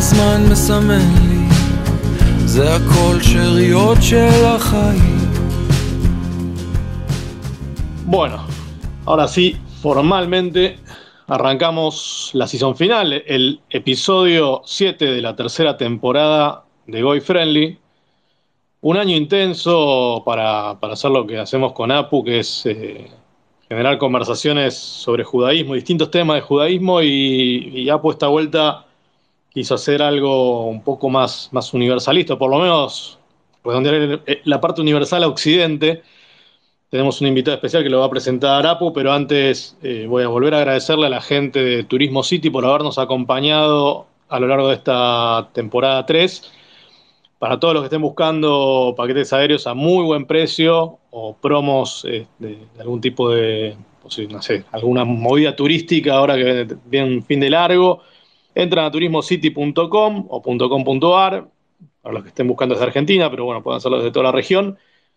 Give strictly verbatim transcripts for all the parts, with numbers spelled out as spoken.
הזמן מסמן לי, זה הכל שאריות של החיים. Bueno, ahora sí, formalmente arrancamos la season final, el episodio siete de la tercera temporada de Goy Friendly. Un año intenso para, para hacer lo que hacemos con Apu, que es eh, generar conversaciones sobre judaísmo, distintos temas de judaísmo, y, y Apu esta vuelta quiso hacer algo un poco más, más universalista, por lo menos redondear la parte universal a Occidente. Tenemos un invitado especial que lo va a presentar Apu, pero antes eh, voy a volver a agradecerle a la gente de Turismo City por habernos acompañado a lo largo de esta temporada tres. Para todos los que estén buscando paquetes aéreos a muy buen precio o promos eh, de, de algún tipo de, no sé, alguna movida turística ahora que viene un fin de largo, entran a turismo city punto com o .com.ar, para los que estén buscando desde Argentina, pero bueno, pueden hacerlo desde toda la región,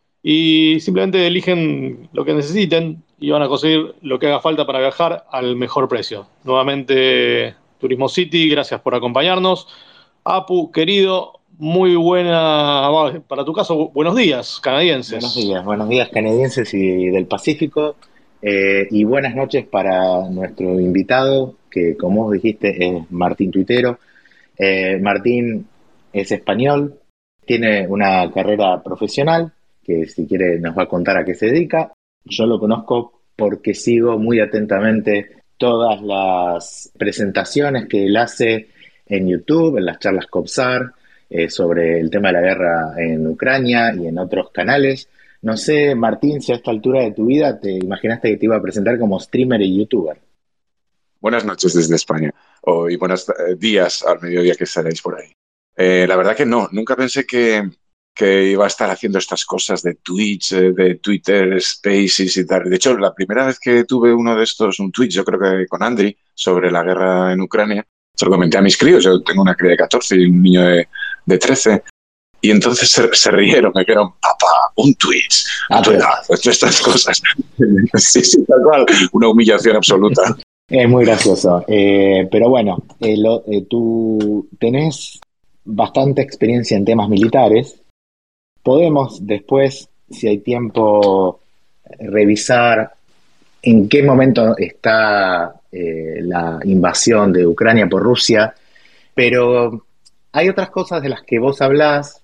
y simplemente eligen lo que necesiten y van a conseguir lo que haga falta para viajar al mejor precio. Nuevamente, Turismo City, gracias por acompañarnos. Apu, querido, muy buena, para tu caso, buenos días, canadienses. Buenos días, buenos días canadienses y del Pacífico, eh, y buenas noches para nuestro invitado, que como vos dijiste es Martín Tuitero. Eh, Martín es español, tiene una carrera profesional, que si quiere nos va a contar a qué se dedica. Yo lo conozco porque sigo muy atentamente todas las presentaciones que él hace en YouTube, en las charlas Copsar, eh, sobre el tema de la guerra en Ucrania y en otros canales. No sé, Martín, si a esta altura de tu vida te imaginaste que te iba a presentar como streamer y youtuber. Buenas noches desde España, oh, y buenos días al mediodía que estaréis por ahí. Eh, la verdad que no, nunca pensé que, que iba a estar haciendo estas cosas de Twitch, de Twitter Spaces y tal. De hecho, la primera vez que tuve uno de estos, un Twitch, yo creo que con Andri, sobre la guerra en Ucrania, se lo comenté a mis críos. Yo tengo una cría de catorce y un niño de, de trece. Y entonces se, se rieron, me dijeron, papá, un Twitch, a tu edad, estas cosas. Sí, sí, tal cual, una humillación absoluta. Es muy gracioso. Eh, pero bueno, eh, lo, eh, tú tenés bastante experiencia en temas militares. Podemos después, si hay tiempo, revisar en qué momento está eh, la invasión de Ucrania por Rusia, pero hay otras cosas de las que vos hablás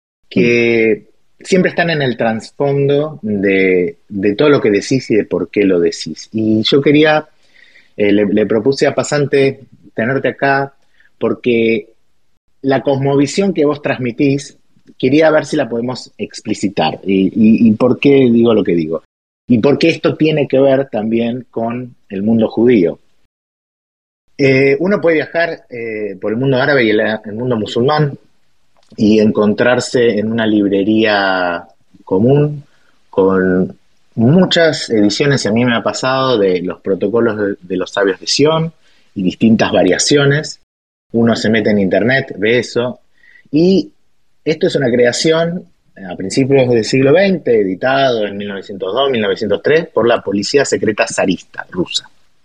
que siempre están en el trasfondo de, de todo lo que decís y de por qué lo decís. Y yo quería, eh, le, le propuse a Pasante tenerte acá porque la cosmovisión que vos transmitís, quería ver si la podemos explicitar. Y, y, y por qué digo lo que digo. Y por qué esto tiene que ver también con el mundo judío. Eh, uno puede viajar eh, por el mundo árabe y el, el mundo musulmán y encontrarse en una librería común con muchas ediciones, y a mí me ha pasado, de los protocolos de, de los sabios de Sion y distintas variaciones. Uno se mete en internet, ve eso, y esto es una creación a principios del siglo veinte, editado en mil novecientos dos, mil novecientos tres, por la policía secreta zarista rusa.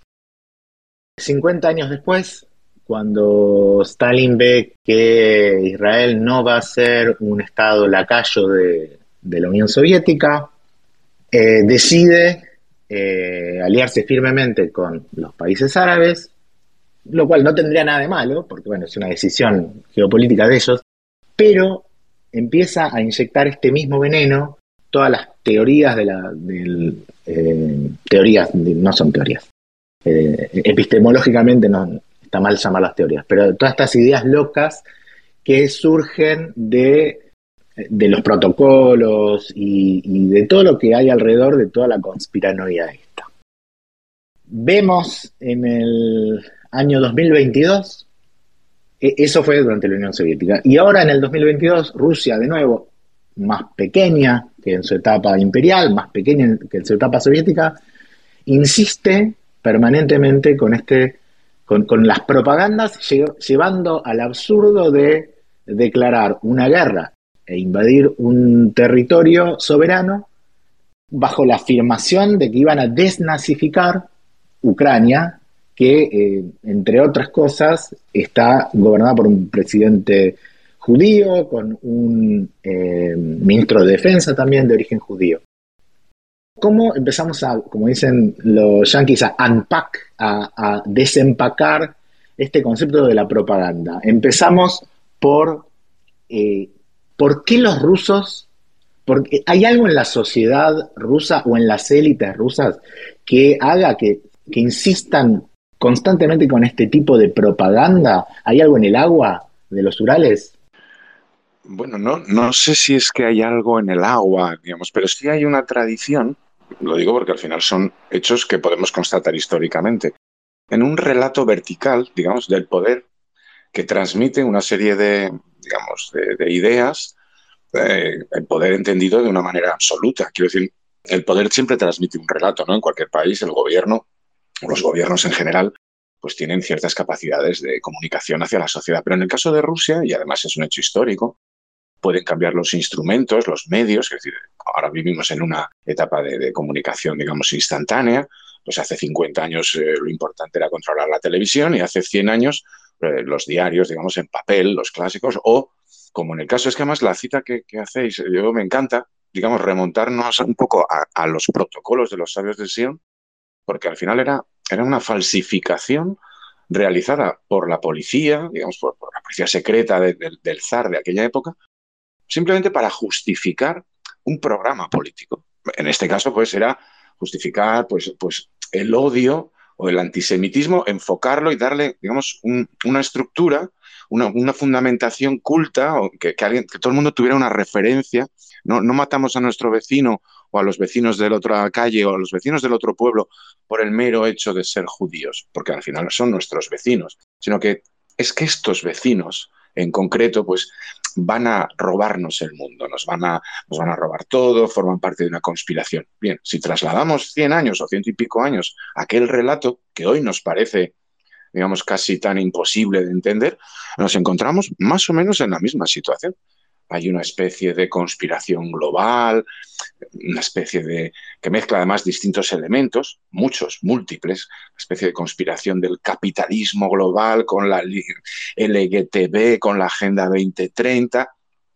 cincuenta años después, cuando Stalin ve que Israel no va a ser un estado lacayo de, de la Unión Soviética, eh, decide eh, aliarse firmemente con los países árabes, lo cual no tendría nada de malo, porque bueno, es una decisión geopolítica de ellos, pero empieza a inyectar este mismo veneno, todas las teorías de la... Del, eh, teorías, no son teorías, eh, epistemológicamente no... Está mal llamar las teorías, pero todas estas ideas locas que surgen de, de los protocolos y, y de todo lo que hay alrededor de toda la conspiranoia esta. Vemos en el año dos mil veintidós, eso fue durante la Unión Soviética, y ahora en el dos mil veintidós Rusia, de nuevo, más pequeña que en su etapa imperial, más pequeña que en su etapa soviética, insiste permanentemente con este Con, con las propagandas, lle- llevando al absurdo de declarar una guerra e invadir un territorio soberano bajo la afirmación de que iban a desnazificar Ucrania que, eh, entre otras cosas, está gobernada por un presidente judío, con un eh, ministro de defensa también de origen judío. ¿Cómo empezamos a, como dicen los yanquis, a unpack, a, a desempacar este concepto de la propaganda? Empezamos por, eh, ¿por qué los rusos, porque hay algo en la sociedad rusa o en las élites rusas que haga que, que insistan constantemente con este tipo de propaganda? ¿Hay algo en el agua de los Urales? Bueno, no, no sé si es que hay algo en el agua, digamos, pero sí hay una tradición, lo digo porque al final son hechos que podemos constatar históricamente, en un relato vertical, digamos, del poder que transmite una serie de, digamos, de, de ideas, eh, el poder entendido de una manera absoluta. Quiero decir, el poder siempre transmite un relato, ¿no? En cualquier país, el gobierno, o los gobiernos en general, pues tienen ciertas capacidades de comunicación hacia la sociedad. Pero en el caso de Rusia, y además es un hecho histórico, pueden cambiar los instrumentos, los medios, es decir, ahora vivimos en una etapa de, de comunicación, digamos, instantánea. Pues hace cincuenta años eh, lo importante era controlar la televisión y hace cien años eh, los diarios, digamos, en papel, los clásicos, o, como en el caso, es que además la cita que, que hacéis, yo me encanta, digamos, remontarnos un poco a, a los protocolos de los sabios de Sion, porque al final era, era una falsificación realizada por la policía, digamos, por, por la policía secreta de, de, del zar de aquella época, simplemente para justificar un programa político. En este caso, pues, era justificar pues, pues, el odio o el antisemitismo, enfocarlo y darle, digamos, un, una estructura, una, una fundamentación culta, o que, que, alguien, que todo el mundo tuviera una referencia. No, no matamos a nuestro vecino o a los vecinos de la otra calle o a los vecinos del otro pueblo por el mero hecho de ser judíos, porque al final son nuestros vecinos, sino que es que estos vecinos en concreto, pues van a robarnos el mundo, nos van a, nos van a robar todo, forman parte de una conspiración. Bien, si trasladamos cien años o ciento y pico años a aquel relato que hoy nos parece, digamos, casi tan imposible de entender, nos encontramos más o menos en la misma situación. Hay una especie de conspiración global, una especie de que mezcla además distintos elementos, muchos, múltiples, una especie de conspiración del capitalismo global con la L G T B, con la Agenda veinte treinta,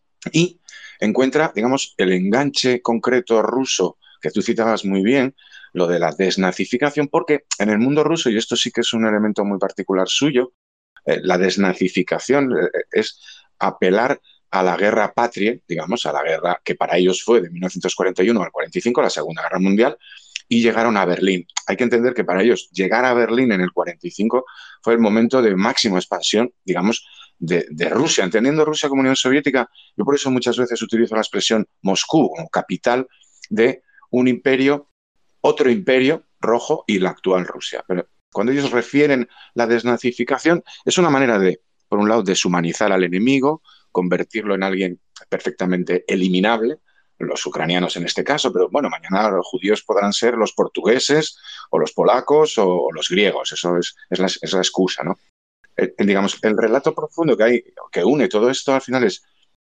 y encuentra, digamos, el enganche concreto ruso que tú citabas muy bien, lo de la desnazificación, porque en el mundo ruso, y esto sí que es un elemento muy particular suyo, eh, la desnazificación eh, es apelar a la guerra patria, digamos, a la guerra que para ellos fue de mil novecientos cuarenta y uno al cuarenta y cinco, la Segunda Guerra Mundial, y llegaron a Berlín. Hay que entender que para ellos llegar a Berlín en el cuarenta y cinco fue el momento de máxima expansión, digamos, de, de Rusia. Entendiendo Rusia como Unión Soviética, yo por eso muchas veces utilizo la expresión Moscú como capital de un imperio, otro imperio rojo y la actual Rusia. Pero cuando ellos refieren la desnazificación, es una manera de, por un lado, deshumanizar al enemigo, convertirlo en alguien perfectamente eliminable, los ucranianos en este caso, pero bueno, mañana los judíos podrán ser los portugueses o los polacos o, o los griegos, eso es, es, la, es la excusa, ¿no? El, el, digamos, el relato profundo que hay, que une todo esto al final es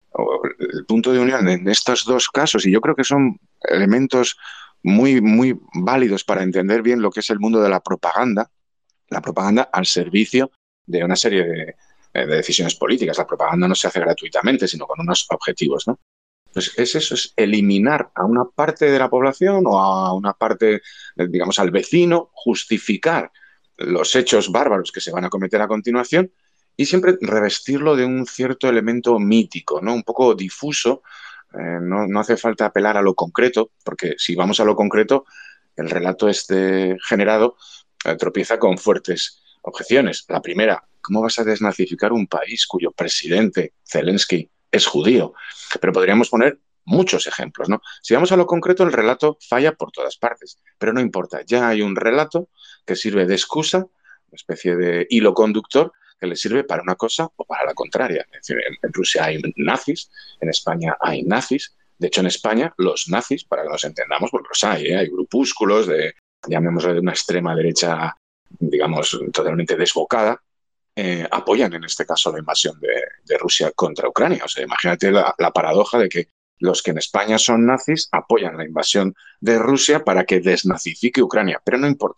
el punto de unión en estos dos casos, y yo creo que son elementos muy, muy válidos para entender bien lo que es el mundo de la propaganda, la propaganda al servicio de una serie de, de decisiones políticas. La propaganda no se hace gratuitamente, sino con unos objetivos, ¿no? Pues es eso, es eliminar a una parte de la población o a una parte, digamos, al vecino, justificar los hechos bárbaros que se van a cometer a continuación y siempre revestirlo de un cierto elemento mítico, ¿no? Un poco difuso. Eh, no, no hace falta apelar a lo concreto, porque si vamos a lo concreto, el relato este generado eh, tropieza con fuertes objeciones. La primera, ¿cómo vas a desnazificar un país cuyo presidente, Zelensky, es judío? Pero podríamos poner muchos ejemplos, ¿no? Si vamos a lo concreto, el relato falla por todas partes, pero no importa, ya hay un relato que sirve de excusa, una especie de hilo conductor que le sirve para una cosa o para la contraria. Es decir, en, en Rusia hay nazis, en España hay nazis. De hecho, en España, los nazis, para que nos entendamos, porque los hay, ¿eh? Hay grupúsculos de, llamémoslo, de una extrema derecha, digamos, totalmente desbocada, eh, apoyan en este caso la invasión de, de Rusia contra Ucrania. O sea, imagínate la, la paradoja de que los que en España son nazis apoyan la invasión de Rusia para que desnazifique Ucrania. Pero no importa.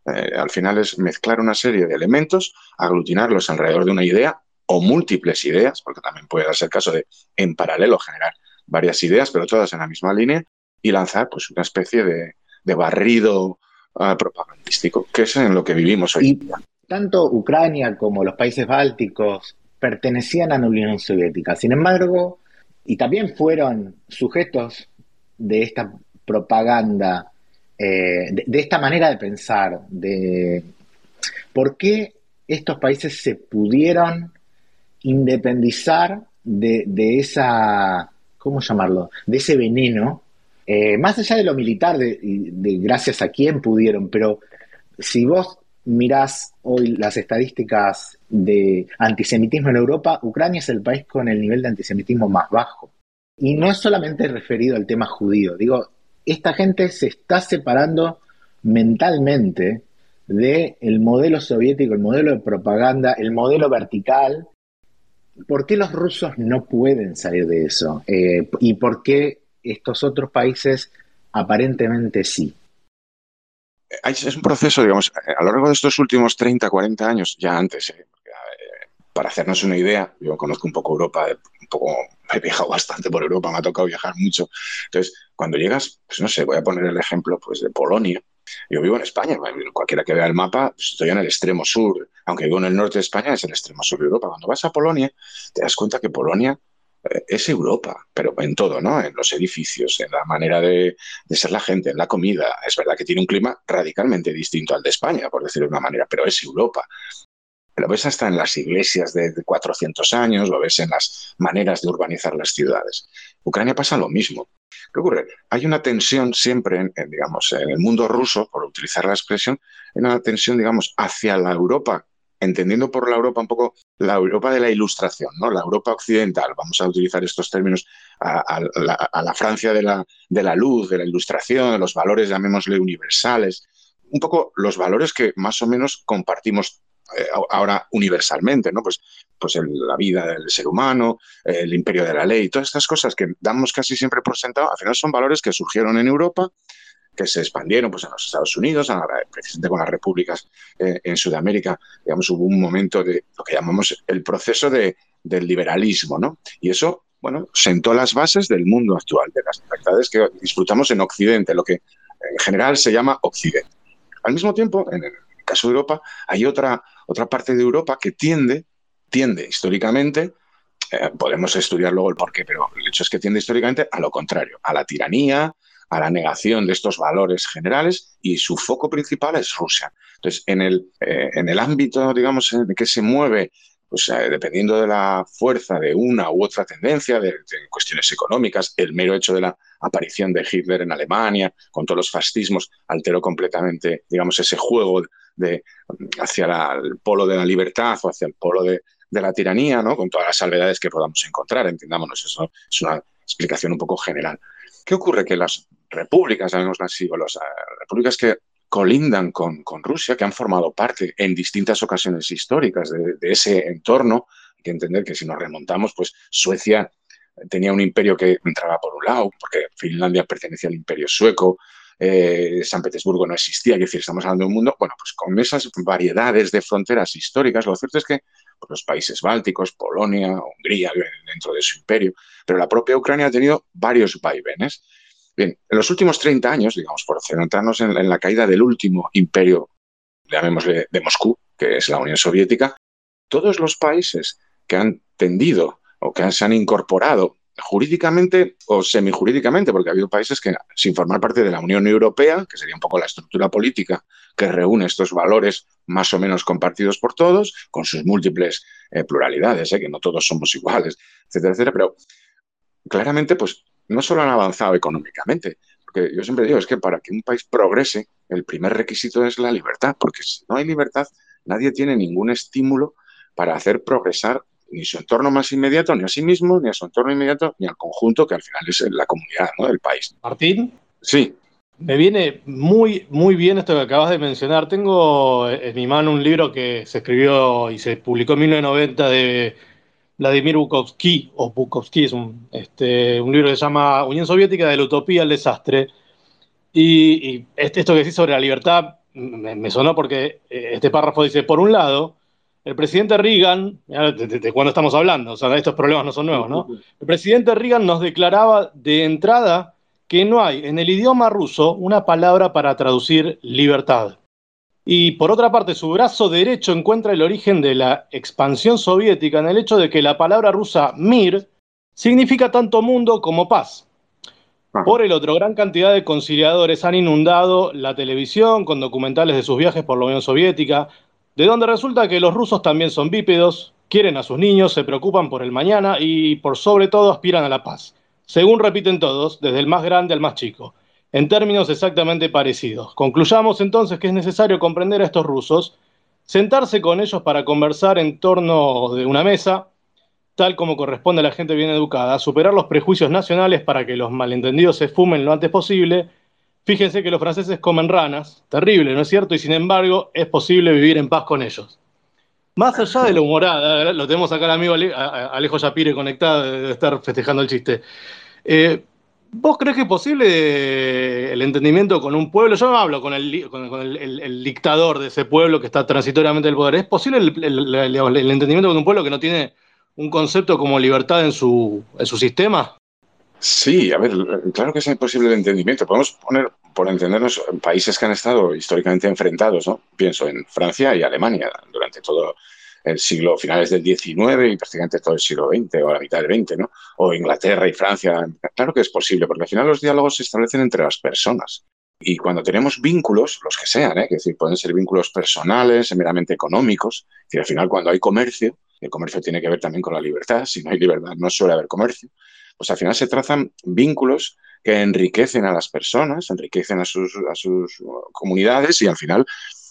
Eh, al final es mezclar una serie de elementos, aglutinarlos alrededor de una idea o múltiples ideas, porque también puede darse el caso de en paralelo generar varias ideas, pero todas en la misma línea, y lanzar pues una especie de, de barrido uh, propagandístico, que es en lo que vivimos hoy Y en día. tanto Ucrania como los países bálticos pertenecían a la Unión Soviética. Sin embargo, y también fueron sujetos de esta propaganda, eh, de, de esta manera de pensar, de por qué estos países se pudieron independizar de, de esa, ¿cómo llamarlo? De ese veneno, eh, más allá de lo militar, de, de gracias a quién pudieron, pero si vos mirás hoy las estadísticas de antisemitismo en Europa, Ucrania es el país con el nivel de antisemitismo más bajo. Y no es solamente referido al tema judío. Digo, esta gente se está separando mentalmente del modelo soviético, el modelo de propaganda, el modelo vertical. ¿Por qué los rusos no pueden salir de eso? Eh, ¿Y por qué estos otros países aparentemente sí? Es un proceso, digamos, a lo largo de estos últimos treinta, cuarenta años, ya antes, eh, para hacernos una idea, yo conozco un poco Europa, un poco, he viajado bastante por Europa, me ha tocado viajar mucho. Entonces, cuando llegas, pues no sé, voy a poner el ejemplo pues, de Polonia. Yo vivo en España, cualquiera que vea el mapa, pues estoy en el extremo sur, aunque vivo en el norte de España, es el extremo sur de Europa. Cuando vas a Polonia, te das cuenta que Polonia eh, es Europa, pero en todo, ¿no? En los edificios, en la manera de, de ser la gente, en la comida. Es verdad que tiene un clima radicalmente distinto al de España, por decirlo de una manera, pero es Europa. Lo ves hasta en las iglesias de cuatrocientos años, lo ves en las maneras de urbanizar las ciudades. Ucrania pasa lo mismo. ¿Qué ocurre? Hay una tensión siempre, en, en, digamos, en el mundo ruso, por utilizar la expresión, hay una tensión, digamos, hacia la Europa, entendiendo por la Europa un poco la Europa de la Ilustración, ¿no? La Europa occidental, vamos a utilizar estos términos, a, a, la, a la Francia de la, de la luz, de la Ilustración, de los valores, llamémosle, universales, un poco los valores que más o menos compartimos eh, ahora universalmente, ¿no? Pues, pues el, la vida del ser humano, eh, el imperio de la ley, todas estas cosas que damos casi siempre por sentado, al final son valores que surgieron en Europa, que se expandieron pues, en los Estados Unidos, a la, precisamente con las repúblicas eh, en Sudamérica. Digamos, hubo un momento de lo que llamamos el proceso de, del liberalismo, ¿no? Y eso, bueno, sentó las bases del mundo actual, de las libertades que disfrutamos en Occidente, lo que en general se llama Occidente. Al mismo tiempo, en el caso de Europa, hay otra, otra parte de Europa que tiende, tiende históricamente, eh, podemos estudiar luego el porqué, pero el hecho es que tiende históricamente a lo contrario, a la tiranía, a la negación de estos valores generales, y su foco principal es Rusia. Entonces, en el, eh, en el ámbito, digamos, en el que se mueve, pues eh, dependiendo de la fuerza de una u otra tendencia, de, de cuestiones económicas, el mero hecho de la aparición de Hitler en Alemania, con todos los fascismos, alteró completamente, digamos, ese juego de, hacia la, el polo de la libertad o hacia el polo de, de la tiranía, ¿no? Con todas las salvedades que podamos encontrar, entendámonos, eso es una explicación un poco general. ¿Qué ocurre? Que las repúblicas, llamémoslas así, o las uh, repúblicas que colindan con, con Rusia, que han formado parte en distintas ocasiones históricas de, de ese entorno, hay que entender que si nos remontamos, pues Suecia tenía un imperio que entraba por un lado, porque Finlandia pertenecía al imperio sueco, eh, San Petersburgo no existía, es decir, estamos hablando de un mundo, bueno, pues con esas variedades de fronteras históricas, lo cierto es que pues, los países bálticos, Polonia, Hungría, dentro de su imperio, pero la propia Ucrania ha tenido varios vaivenes. Bien, en los últimos treinta años, digamos, por centrarnos en, en la caída del último imperio, llamémosle de Moscú, que es la Unión Soviética, todos los países que han tendido o que se han incorporado jurídicamente o semijurídicamente, porque ha habido países que, sin formar parte de la Unión Europea, que sería un poco la estructura política que reúne estos valores más o menos compartidos por todos, con sus múltiples eh, pluralidades, eh, que no todos somos iguales, etcétera, etcétera, pero claramente, pues, no solo han avanzado económicamente, porque yo siempre digo, es que para que un país progrese, el primer requisito es la libertad, porque si no hay libertad, nadie tiene ningún estímulo para hacer progresar ni su entorno más inmediato, ni a sí mismo, ni a su entorno inmediato, ni al conjunto, que al final es la comunidad, ¿no?, del país. Martín. Sí. Me viene muy, muy bien esto que acabas de mencionar. Tengo en mi mano un libro que se escribió y se publicó en mil novecientos noventa de Vladimir Bukovsky, o Bukovsky, es un, este, un libro que se llama Unión Soviética, de la utopía al desastre. Y, y esto que decís sobre la libertad me, me sonó porque este párrafo dice, por un lado, el presidente Reagan, ¿de, de, de cuándo estamos hablando? O sea, estos problemas no son nuevos, ¿no? El presidente Reagan nos declaraba de entrada que no hay en el idioma ruso una palabra para traducir libertad. Y por otra parte, su brazo derecho encuentra el origen de la expansión soviética en el hecho de que la palabra rusa mir significa tanto mundo como paz. Por el otro, gran cantidad de conciliadores han inundado la televisión con documentales de sus viajes por la Unión Soviética, de donde resulta que los rusos también son bípedos, quieren a sus niños, se preocupan por el mañana y por sobre todo aspiran a la paz. Según repiten todos, desde el más grande al más chico, en términos exactamente parecidos. Concluyamos entonces que es necesario comprender a estos rusos, sentarse con ellos para conversar en torno de una mesa, tal como corresponde a la gente bien educada, superar los prejuicios nacionales para que los malentendidos se fumen lo antes posible. Fíjense que los franceses comen ranas, terrible, ¿no es cierto? Y sin embargo, es posible vivir en paz con ellos. Más allá de la humorada, lo tenemos acá al amigo Ale, Alejo Yapire conectado, debe estar festejando el chiste. Eh, ¿Vos crees que es posible el entendimiento con un pueblo? Yo no hablo con el, con, con el, el, el dictador de ese pueblo que está transitoriamente en el poder. ¿Es posible el, el, el, el entendimiento con un pueblo que no tiene un concepto como libertad en su, en su sistema? Sí, a ver, claro que es imposible el entendimiento. Podemos poner, por entendernos, países que han estado históricamente enfrentados, ¿no? Pienso en Francia y Alemania durante todo el siglo, finales del diecinueve y prácticamente todo el siglo veinte o la mitad del veinte, ¿no? O Inglaterra y Francia. Claro que es posible, porque al final los diálogos se establecen entre las personas. Y cuando tenemos vínculos, los que sean, ¿eh? Es decir, pueden ser vínculos personales, meramente económicos, es decir, al final cuando hay comercio, el comercio tiene que ver también con la libertad, si no hay libertad no suele haber comercio, pues al final se trazan vínculos que enriquecen a las personas, enriquecen a sus, a sus comunidades y al final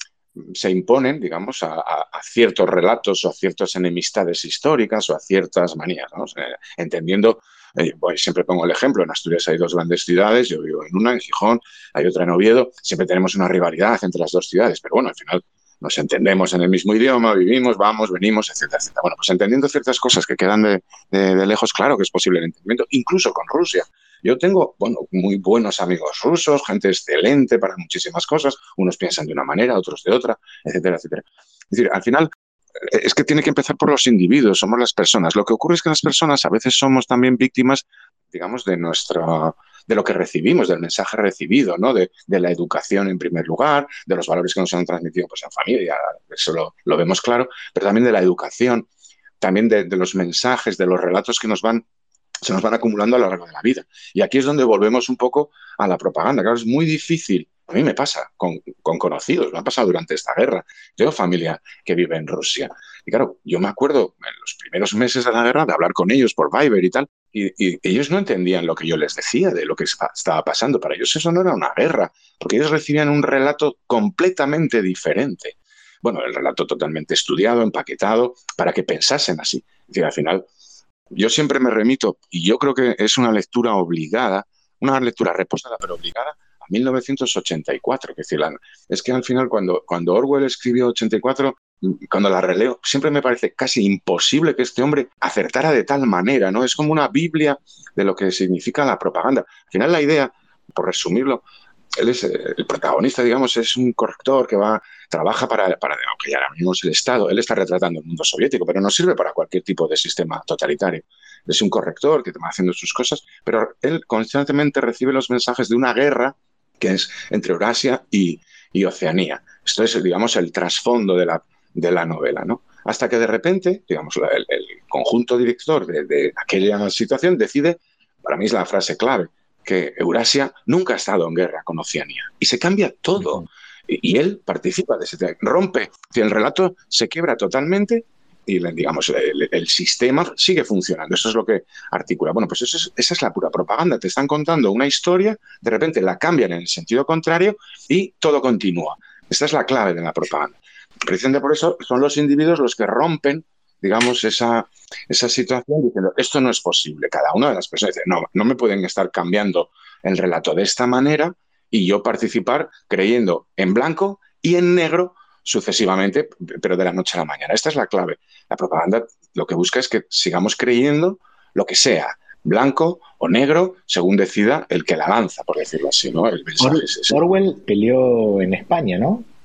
se imponen, digamos, a, a, a ciertos relatos o a ciertas enemistades históricas o a ciertas manías, ¿no? O sea, entendiendo, eh, bueno, siempre pongo el ejemplo, en Asturias hay dos grandes ciudades, yo vivo en una, en Gijón, hay otra en Oviedo, siempre tenemos una rivalidad entre las dos ciudades, pero bueno, al final nos entendemos en el mismo idioma, vivimos, vamos, venimos, etcétera, etcétera. Bueno, pues entendiendo ciertas cosas que quedan de, de, de lejos, claro que es posible el entendimiento, incluso con Rusia. Yo tengo, bueno, muy buenos amigos rusos, gente excelente para muchísimas cosas, unos piensan de una manera, otros de otra, etcétera, etcétera. Es decir, al final es que tiene que empezar por los individuos, somos las personas. Lo que ocurre es que las personas a veces somos también víctimas, digamos, de nuestra... de lo que recibimos, del mensaje recibido, ¿no? De, de la educación en primer lugar, de los valores que nos han transmitido pues, en familia, eso lo, lo vemos claro, pero también de la educación, también de, de los mensajes, de los relatos que nos van, se nos van acumulando a lo largo de la vida. Y aquí es donde volvemos un poco a la propaganda. Claro, es muy difícil. A mí me pasa con, con conocidos, me ha pasado durante esta guerra. Tengo familia que vive en Rusia. Y claro, yo me acuerdo en los primeros meses de la guerra de hablar con ellos por Viber y tal, y, y ellos no entendían lo que yo les decía de lo que estaba pasando. Para ellos eso no era una guerra, porque ellos recibían un relato completamente diferente. Bueno, el relato totalmente estudiado, empaquetado, para que pensasen así. Es decir, al final, yo siempre me remito, y yo creo que es una lectura obligada, una lectura reposada pero obligada, a mil novecientos ochenta y cuatro. Es decir, la, es que al final cuando, cuando Orwell escribió ochenta y cuatro, cuando la releo, siempre me parece casi imposible que este hombre acertara de tal manera, ¿no? Es como una biblia de lo que significa la propaganda. Al final la idea, por resumirlo, él es el protagonista, digamos, es un corrector que va, trabaja para, para aunque ya ahora mismo es el Estado, él está retratando el mundo soviético, pero no sirve para cualquier tipo de sistema totalitario. Es un corrector que va haciendo sus cosas, pero él constantemente recibe los mensajes de una guerra que es entre Eurasia y, y Oceanía. Esto es, digamos, el trasfondo de la, de la novela, ¿no? Hasta que de repente, digamos, el, el conjunto director de, de aquella situación decide, para mí es la frase clave, que Eurasia nunca ha estado en guerra con Oceanía. Y se cambia todo. Y, y él participa de ese... Rompe. El relato se quiebra totalmente y, digamos, el, el sistema sigue funcionando. Eso es lo que articula. Bueno, pues eso es, esa es la pura propaganda. Te están contando una historia, de repente la cambian en el sentido contrario y todo continúa. Esta es la clave de la propaganda. Precisamente por eso son los individuos los que rompen, digamos, esa, esa situación diciendo, esto no es posible. Cada una de las personas dice, no, no me pueden estar cambiando el relato de esta manera y yo participar creyendo en blanco y en negro sucesivamente, pero de la noche a la mañana. Esta es la clave. La propaganda lo que busca es que sigamos creyendo lo que sea, blanco o negro, según decida el que la lanza, por decirlo así, ¿no? El mensaje Or- es ese. Orwell peleó en España, ¿no?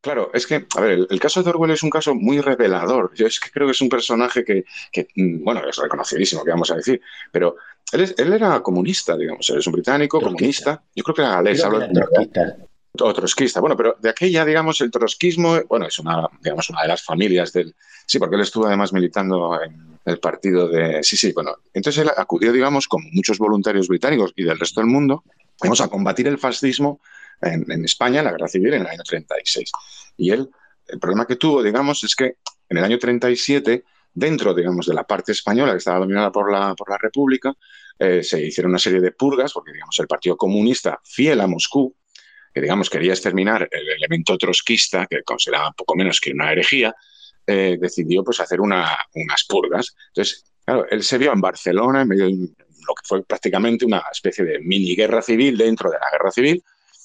Claro, es que, a ver, el, el caso de Orwell es un caso muy revelador. Yo es que creo que es un personaje que, que, mm, bueno, es reconocidísimo, que vamos a decir, pero él, es- él era comunista, digamos, él es un británico Trotskista. comunista, yo creo que era galés, Creo que hablo era trotskista. o trotskista. Bueno, pero de aquella, digamos, el trotskismo, bueno, es una, digamos, una de las familias del... Sí, porque él estuvo además militando en el partido de... Sí, sí, bueno, entonces él acudió, digamos, como muchos voluntarios británicos y del resto del mundo, vamos a combatir el fascismo en, en España, en la guerra civil, en el año treinta y seis. Y él, el problema que tuvo, digamos, es que en el año treinta y siete, dentro, digamos, de la parte española que estaba dominada por la, por la República, eh, se hicieron una serie de purgas, porque, digamos, el Partido Comunista, fiel a Moscú, que digamos quería exterminar el elemento trotskista, que consideraba poco menos que una herejía, eh, decidió pues hacer una, unas purgas. Entonces, claro, él se vio en Barcelona en medio de lo que fue prácticamente una especie de mini guerra civil dentro de la guerra civil,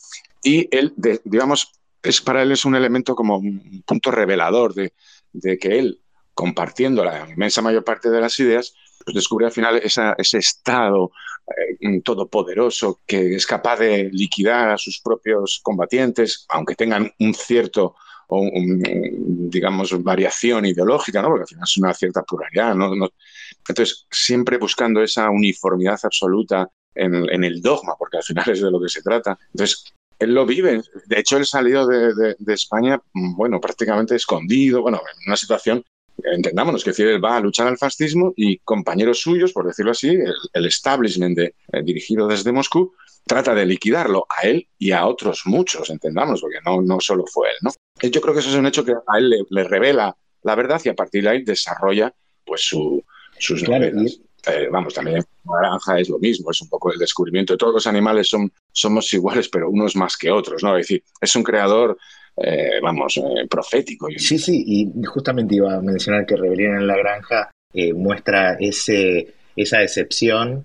y él, de, digamos, es, para él es un elemento como un punto revelador de, de que él, compartiendo la inmensa mayor parte de las ideas, pues descubre al final esa, ese estado eh, todopoderoso que es capaz de liquidar a sus propios combatientes, aunque tengan un cierto, o un, digamos, variación ideológica, ¿no? Porque al final es una cierta pluralidad, ¿no? No, entonces, siempre buscando esa uniformidad absoluta en, en, el dogma, porque al final es de lo que se trata. Entonces, él lo vive. De hecho, él salió de, de, de España, bueno, prácticamente escondido, bueno, en una situación, entendámonos, que decir, él va a luchar al fascismo y compañeros suyos, por decirlo así, el, el establishment de, eh, dirigido desde Moscú, trata de liquidarlo a él y a otros muchos, entendamos, porque no, no solo fue él, ¿no? Yo creo que eso es un hecho que a él le, le revela la verdad y a partir de ahí desarrolla pues su, sus Claro, novelas. y Eh, vamos, también Naranja es lo mismo, es un poco el descubrimiento de todos los animales, son, somos iguales, pero unos más que otros, ¿no? Es decir, es un creador, eh, vamos, eh, profético. sí, sí, y justamente iba a mencionar que Rebelión en la Granja eh, muestra ese, esa decepción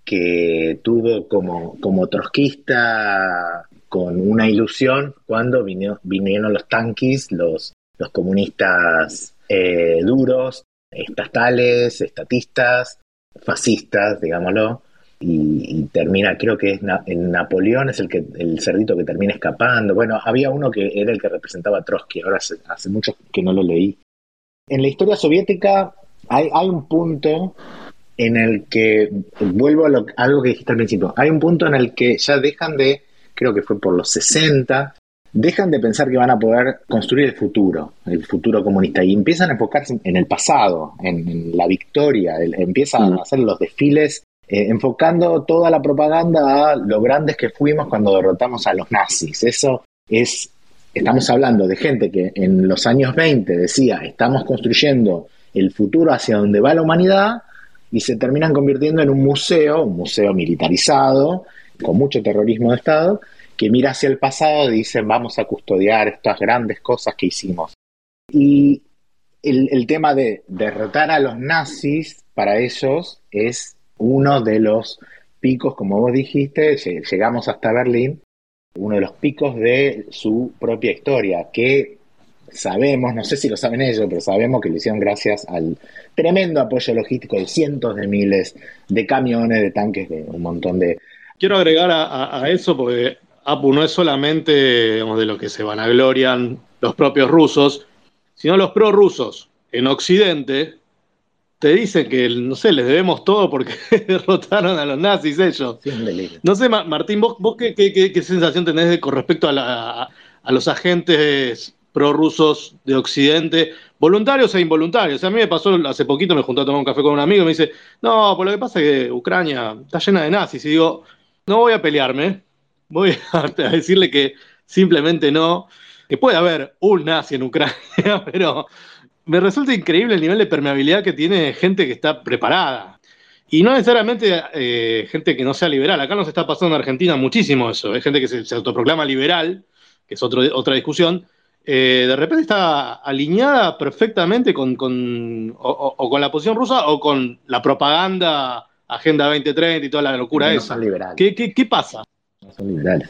que tuvo como, como trotskista con una ilusión cuando vino, vinieron los tanquis, los, los comunistas eh, duros, estatales, estatistas, fascistas, digámoslo, y, y termina, creo que es Na, en Napoleón es el que el cerdito que termina escapando. Bueno, había uno que era el que representaba a Trotsky, ahora hace, hace mucho que no lo leí. En la historia soviética hay, hay un punto en el que, vuelvo a, lo, a algo que dijiste al principio, hay un punto en el que ya dejan de, creo que fue por los sesenta, dejan de pensar que van a poder construir el futuro, el futuro comunista, y empiezan a enfocarse en el pasado, en, en la victoria, el, empiezan a hacer los desfiles, eh, enfocando toda la propaganda a lo grandes que fuimos cuando derrotamos a los nazis. Eso es, estamos hablando de gente que en los años veinte decía, estamos construyendo el futuro hacia donde va la humanidad, y se terminan convirtiendo en un museo, un museo militarizado, con mucho terrorismo de Estado, que mira hacia el pasado y dice, vamos a custodiar estas grandes cosas que hicimos. Y el, el tema de derrotar a los nazis, para ellos, es uno de los picos, como vos dijiste, llegamos hasta Berlín, uno de los picos de su propia historia, que sabemos, no sé si lo saben ellos, pero sabemos que lo hicieron gracias al tremendo apoyo logístico de cientos de miles de camiones, de tanques, de un montón de... Quiero agregar a, a, a eso, porque Apu no es solamente, digamos, de lo que se vanaglorian los propios rusos, sino los prorrusos en Occidente te dicen que, no sé, les debemos todo porque derrotaron a los nazis ellos. Sí, un delirio. No sé, Martín, vos, vos qué, qué, qué, qué sensación tenés de, con respecto a, la, a los agentes prorrusos de Occidente, voluntarios e involuntarios. A mí me pasó hace poquito, me junté a tomar un café con un amigo y me dice, no, pues lo que pasa es que Ucrania está llena de nazis. Y digo, no voy a pelearme, voy a decirle que simplemente no, que puede haber un nazi en Ucrania, pero me resulta increíble el nivel de permeabilidad que tiene gente que está preparada. Y no necesariamente eh, gente que no sea liberal. Acá nos está pasando en Argentina muchísimo eso. Hay gente que se, se autoproclama liberal, que es otro, otra discusión. Eh, de repente está alineada perfectamente con, con o, o, o con la posición rusa o con la propaganda Agenda veinte treinta y toda la locura no esa. Son liberales. ¿Qué, qué, qué pasa? No son liberales.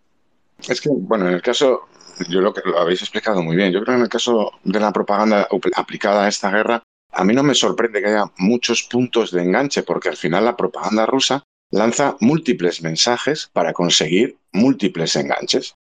Es que, bueno, en el caso, yo lo que lo habéis explicado muy bien, yo creo que en el caso de la propaganda aplicada a esta guerra, a mí no me sorprende que haya muchos puntos de enganche, porque al final la propaganda rusa lanza múltiples mensajes para conseguir múltiples enganches.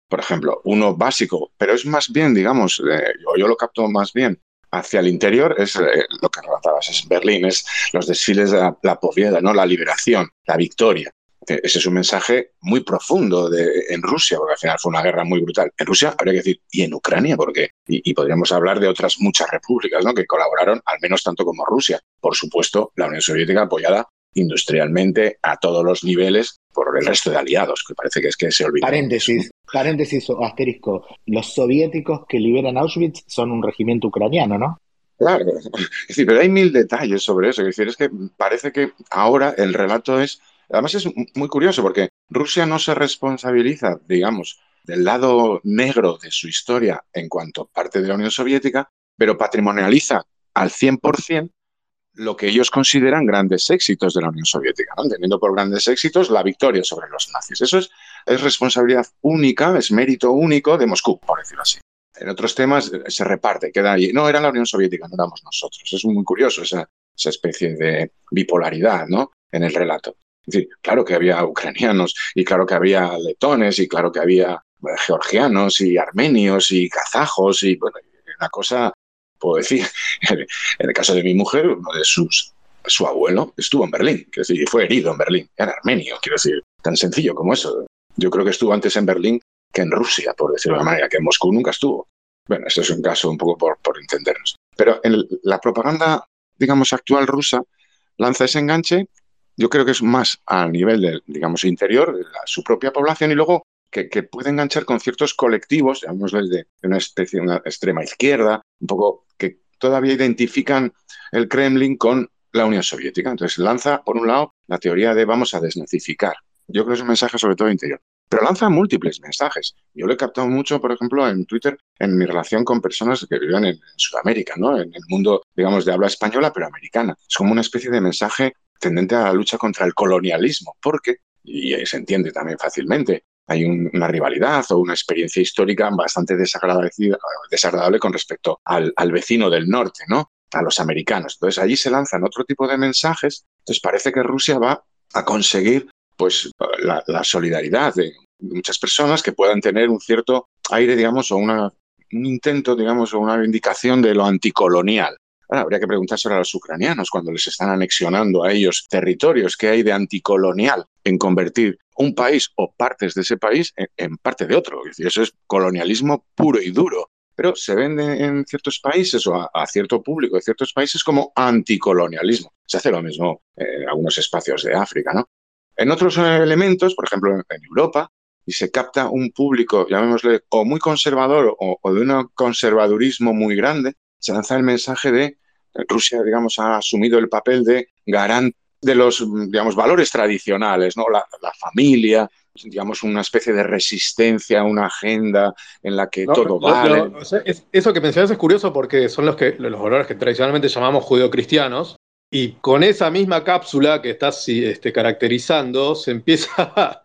por ejemplo, uno básico, pero es más bien, digamos, eh, yo, yo lo capto más bien hacia el interior, es eh, lo que relatabas, es Berlín, es los desfiles de la, la Povieda, ¿no? La liberación, la victoria. Ese es un mensaje muy profundo de, en Rusia, porque al final fue una guerra muy brutal. En Rusia, habría que decir, y en Ucrania, porque y, y podríamos hablar de otras muchas repúblicas, ¿no? Que colaboraron, al menos tanto como Rusia. Por supuesto, la Unión Soviética apoyada industrialmente a todos los niveles por el resto de aliados, que parece que es que se olvida. Paréntesis, paréntesis o asterisco. Los soviéticos que liberan Auschwitz son un regimiento ucraniano, ¿no? Claro, es decir, pero hay mil detalles sobre eso. Es decir, es que parece que ahora el relato es... Además es muy curioso porque Rusia no se responsabiliza, digamos, del lado negro de su historia en cuanto parte de la Unión Soviética, pero patrimonializa al cien por ciento lo que ellos consideran grandes éxitos de la Unión Soviética, ¿no? Entendiendo por grandes éxitos la victoria sobre los nazis. Eso es, es responsabilidad única, es mérito único de Moscú, por decirlo así. En otros temas se reparte, queda ahí. No, era la Unión Soviética, no éramos nosotros. Es muy curioso esa, esa especie de bipolaridad, ¿no? En el relato. Es decir, claro que había ucranianos y claro que había letones y claro que había georgianos y armenios y kazajos y bueno, una cosa, puedo decir, en el caso de mi mujer, uno de sus, su abuelo estuvo en Berlín, quiero decir, fue herido en Berlín, era armenio, quiero decir, tan sencillo como eso. Yo creo que estuvo antes en Berlín que en Rusia, por decirlo de una manera, que en Moscú nunca estuvo. Bueno, eso es un caso un poco por, por entendernos. Pero en la propaganda, digamos, actual rusa lanza ese enganche. Yo creo que es más a nivel del, digamos, interior, de la, su propia población, y luego que, que puede enganchar con ciertos colectivos, llamémoslo de una especie de una extrema izquierda, un poco que todavía identifican el Kremlin con la Unión Soviética. Entonces lanza, por un lado, la teoría de vamos a desnazificar. Yo creo que es un mensaje sobre todo interior. Pero lanza múltiples mensajes. Yo lo he captado mucho, por ejemplo, en Twitter, en mi relación con personas que viven en, en Sudamérica, ¿no? En el mundo, digamos, de habla española, pero americana. Es como una especie de mensaje tendente a la lucha contra el colonialismo, porque, y se entiende también fácilmente, hay un, una rivalidad o una experiencia histórica bastante desagradable, desagradable con respecto al, al vecino del norte, ¿no? A los americanos. Entonces, allí se lanzan otro tipo de mensajes. Entonces, parece que Rusia va a conseguir pues la, la solidaridad de muchas personas que puedan tener un cierto aire, digamos, o una, un intento, digamos, o una indicación de lo anticolonial. Ahora, habría que preguntárselo a los ucranianos cuando les están anexionando a ellos territorios, ¿qué hay de anticolonial en convertir un país o partes de ese país en, en parte de otro? Es decir, eso es colonialismo puro y duro. Pero se vende en ciertos países o a, a cierto público de ciertos países como anticolonialismo. Se hace lo mismo en algunos espacios de África, ¿no? En otros elementos, por ejemplo, en Europa, y se capta un público, llamémosle, o muy conservador o, o de un conservadurismo muy grande, se lanza el mensaje de Rusia, digamos, ha asumido el papel de garante de los, digamos, valores tradicionales, ¿no? La, la familia, digamos, una especie de resistencia, una agenda en la que no, todo lo, vale. Lo, o sea, es, eso que mencionas es curioso porque son los, que, los valores que tradicionalmente llamamos judeocristianos. Y con esa misma cápsula que estás este, caracterizando, se empieza a,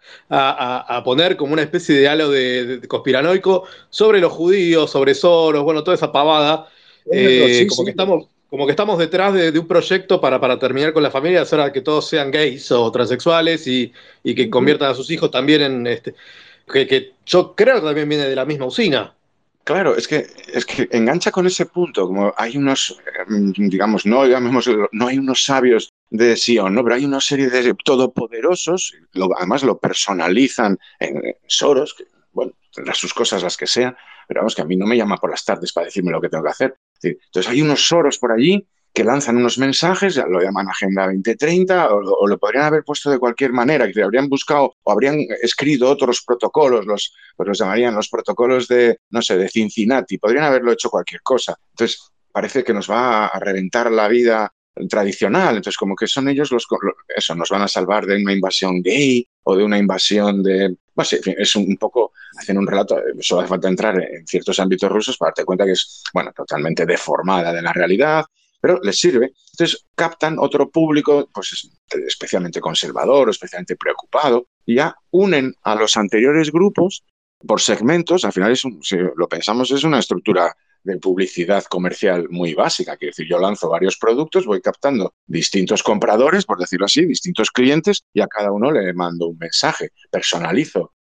a, a poner como una especie de halo de, de conspiranoico sobre los judíos, sobre Soros, bueno, toda esa pavada. Eh, sí, como, sí. Que estamos, como que estamos detrás de, de un proyecto para, para terminar con la familia, hacer a que todos sean gays o transexuales y, y que conviertan a sus hijos también en... Este, que, que yo creo que también viene de la misma usina. Claro, es que, es que engancha con ese punto, como hay unos, digamos, no, digamos, no hay unos sabios de Sion, ¿no? Pero hay una serie de todopoderosos, lo, además lo personalizan en Soros, que, bueno, tendrá sus cosas las que sean, pero vamos, que a mí no me llama por las tardes para decirme lo que tengo que hacer. Entonces hay unos Soros por allí que lanzan unos mensajes, ya lo llaman Agenda veinte treinta, o, o lo podrían haber puesto de cualquier manera, que habrían buscado o habrían escrito otros protocolos, los, pues los llamarían los protocolos de, no sé, de Cincinnati, podrían haberlo hecho cualquier cosa. Entonces, parece que nos va a reventar la vida tradicional, entonces como que son ellos los, eso, nos van a salvar de una invasión gay o de una invasión de... Bueno, sí, en fin, es un, un poco, hacen un relato, solo hace falta entrar en ciertos ámbitos rusos para darte cuenta que es, bueno, totalmente deformada de la realidad, pero les sirve. Entonces captan otro público, pues especialmente conservador, especialmente preocupado, y ya unen a los anteriores grupos por segmentos. Al final, es un, si lo pensamos, es una estructura de publicidad comercial muy básica. Quiero decir, yo lanzo varios productos, voy captando distintos compradores, por decirlo así, distintos clientes, y a cada uno le mando un mensaje, personalizo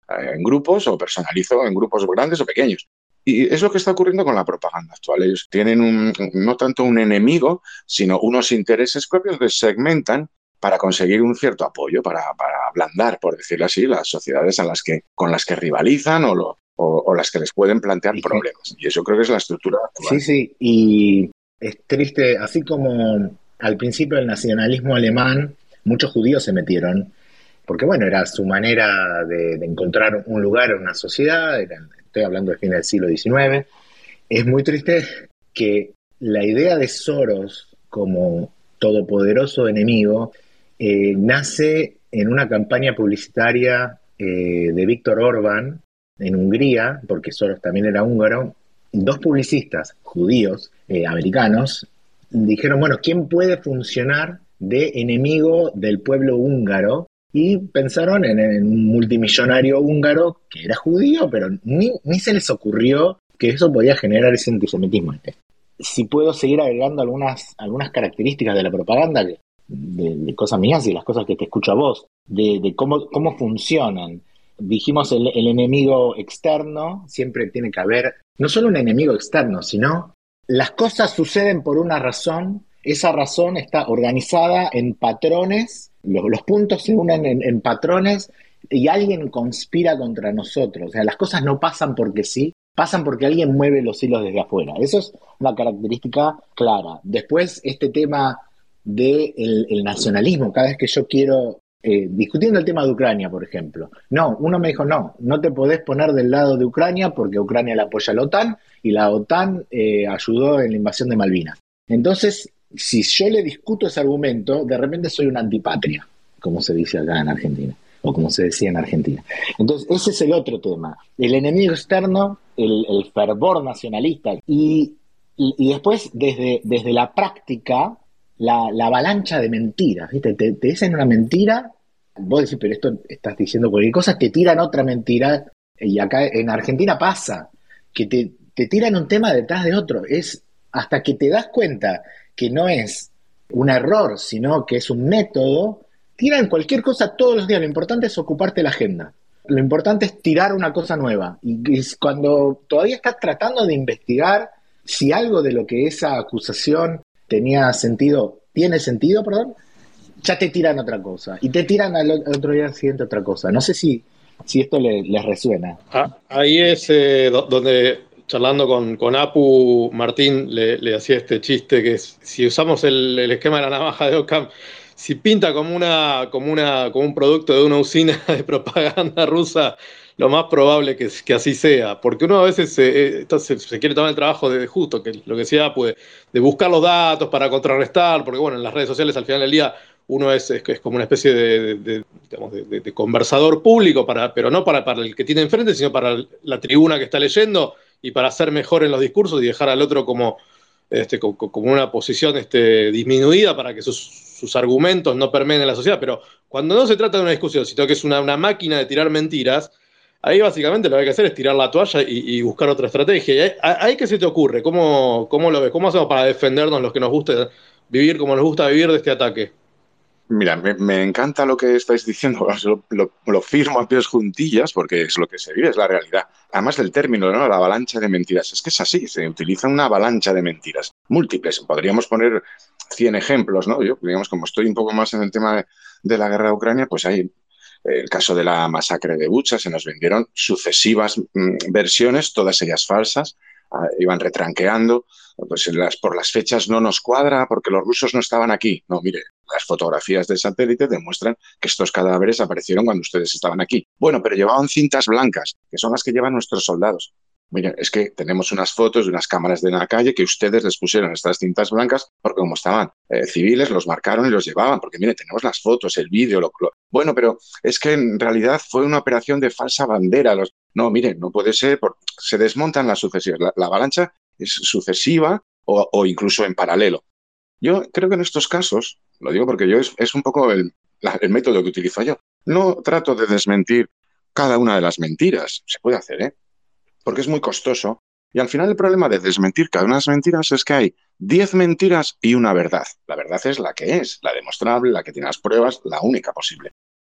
eh, en grupos o personalizo en grupos grandes o pequeños. Y es lo que está ocurriendo con la propaganda actual. Ellos tienen un, no tanto un enemigo, sino unos intereses propios que segmentan para conseguir un cierto apoyo, para, para ablandar, por decirlo así, las sociedades a las que, con las que rivalizan o, lo, o, o las que les pueden plantear Y que- problemas. Y eso creo que es la estructura actual. Sí, sí, y es triste, así como al principio del nacionalismo alemán, muchos judíos se metieron, porque bueno, era su manera de, de encontrar un lugar en una sociedad, era- estoy hablando del fin del siglo diecinueve. Es muy triste que la idea de Soros como todopoderoso enemigo eh, nace en una campaña publicitaria eh, de Víctor Orbán en Hungría, porque Soros también era húngaro. Dos publicistas judíos eh, americanos dijeron, bueno, ¿quién puede funcionar de enemigo del pueblo húngaro? Y pensaron en, en un multimillonario húngaro que era judío, pero ni, ni se les ocurrió que eso podía generar ese antisemitismo. Si puedo seguir agregando algunas, algunas características de la propaganda, de, de cosas mías y las cosas que te escucho a vos, de, de cómo, cómo funcionan. Dijimos el, el enemigo externo, siempre tiene que haber, no solo un enemigo externo, sino las cosas suceden por una razón, esa razón está organizada en patrones, los, los puntos se unen en, en patrones y alguien conspira contra nosotros. O sea, las cosas no pasan porque sí, pasan porque alguien mueve los hilos desde afuera. Eso es una característica clara. Después, este tema del el nacionalismo, cada vez que yo quiero, eh, discutiendo el tema de Ucrania, por ejemplo, no, uno me dijo, no, no te podés poner del lado de Ucrania porque Ucrania la apoya a la OTAN y la OTAN eh, ayudó en la invasión de Malvinas. Entonces, si yo le discuto ese argumento, de repente soy una antipatria, como se dice acá en Argentina, o como se decía en Argentina. Entonces, ese es el otro tema. El enemigo externo, el, el fervor nacionalista, y, y, y después, desde, desde la práctica, la, la avalancha de mentiras, ¿viste? Te, te dicen una mentira, vos decís, pero esto estás diciendo cualquier cosa, te tiran otra mentira, y acá en Argentina pasa, que te, te tiran un tema detrás de otro. Es hasta que te das cuenta que no es un error, sino que es un método, tiran cualquier cosa todos los días. Lo importante es ocuparte la agenda. Lo importante es tirar una cosa nueva. Y cuando todavía estás tratando de investigar si algo de lo que esa acusación tenía sentido, tiene sentido, perdón, ya te tiran otra cosa. Y te tiran al otro día siguiente otra cosa. No sé si, si esto les, les resuena. Ah, ahí es eh, do- donde, charlando con, con Apu, Martín le, le hacía este chiste que es, si usamos el, el esquema de la navaja de Occam, si pinta como, una, como, una, como un producto de una usina de propaganda rusa, lo más probable que, que así sea, porque uno a veces eh, entonces, se quiere tomar el trabajo de justo, que lo que decía Apu, de, de buscar los datos para contrarrestar, porque bueno, en las redes sociales al final del día uno es, es, es como una especie de, de, de, digamos, de, de, de conversador público, para, pero no para, para el que tiene enfrente, sino para la tribuna que está leyendo y para ser mejor en los discursos y dejar al otro como, este, como, como una posición este, disminuida para que sus, sus argumentos no permeen en la sociedad. Pero cuando no se trata de una discusión, sino que es una, una máquina de tirar mentiras, ahí básicamente lo que hay que hacer es tirar la toalla y, y buscar otra estrategia. ¿Y ahí, ahí qué se te ocurre? ¿Cómo, ¿Cómo lo ves? ¿Cómo hacemos para defendernos los que nos gusta vivir como nos gusta vivir de este ataque? Mira, me, me encanta lo que estáis diciendo, lo, lo, lo firmo a pies juntillas porque es lo que se vive, es la realidad. Además del término, ¿no? La avalancha de mentiras. Es que es así, se utiliza una avalancha de mentiras múltiples. Podríamos poner cien ejemplos, ¿no? Yo, digamos, como estoy un poco más en el tema de, de la guerra de Ucrania, pues hay el caso de la masacre de Bucha, se nos vendieron sucesivas mmm, versiones, todas ellas falsas, uh, iban retranqueando, pues las, por las fechas no nos cuadra porque los rusos no estaban aquí. No, mire, las fotografías del satélite demuestran que estos cadáveres aparecieron cuando ustedes estaban aquí. Bueno, pero llevaban cintas blancas, que son las que llevan nuestros soldados. Miren, es que tenemos unas fotos de unas cámaras de la calle que ustedes les pusieron estas cintas blancas porque como estaban eh, civiles, los marcaron y los llevaban. Porque, mire, tenemos las fotos, el vídeo. Lo, lo... Bueno, pero es que en realidad fue una operación de falsa bandera. Los... No, miren, no puede ser. Porque se desmontan las sucesivas. La, la avalancha es sucesiva o, o incluso en paralelo. Yo creo que en estos casos, lo digo porque yo es, es un poco el, la, el método que utilizo yo. No trato de desmentir cada una de las mentiras. Se puede hacer, ¿eh? Porque es muy costoso. Y al final el problema de desmentir cada una de las mentiras es que hay diez mentiras y una verdad. La verdad es la que es, la demostrable, la que tiene las pruebas, la única posible.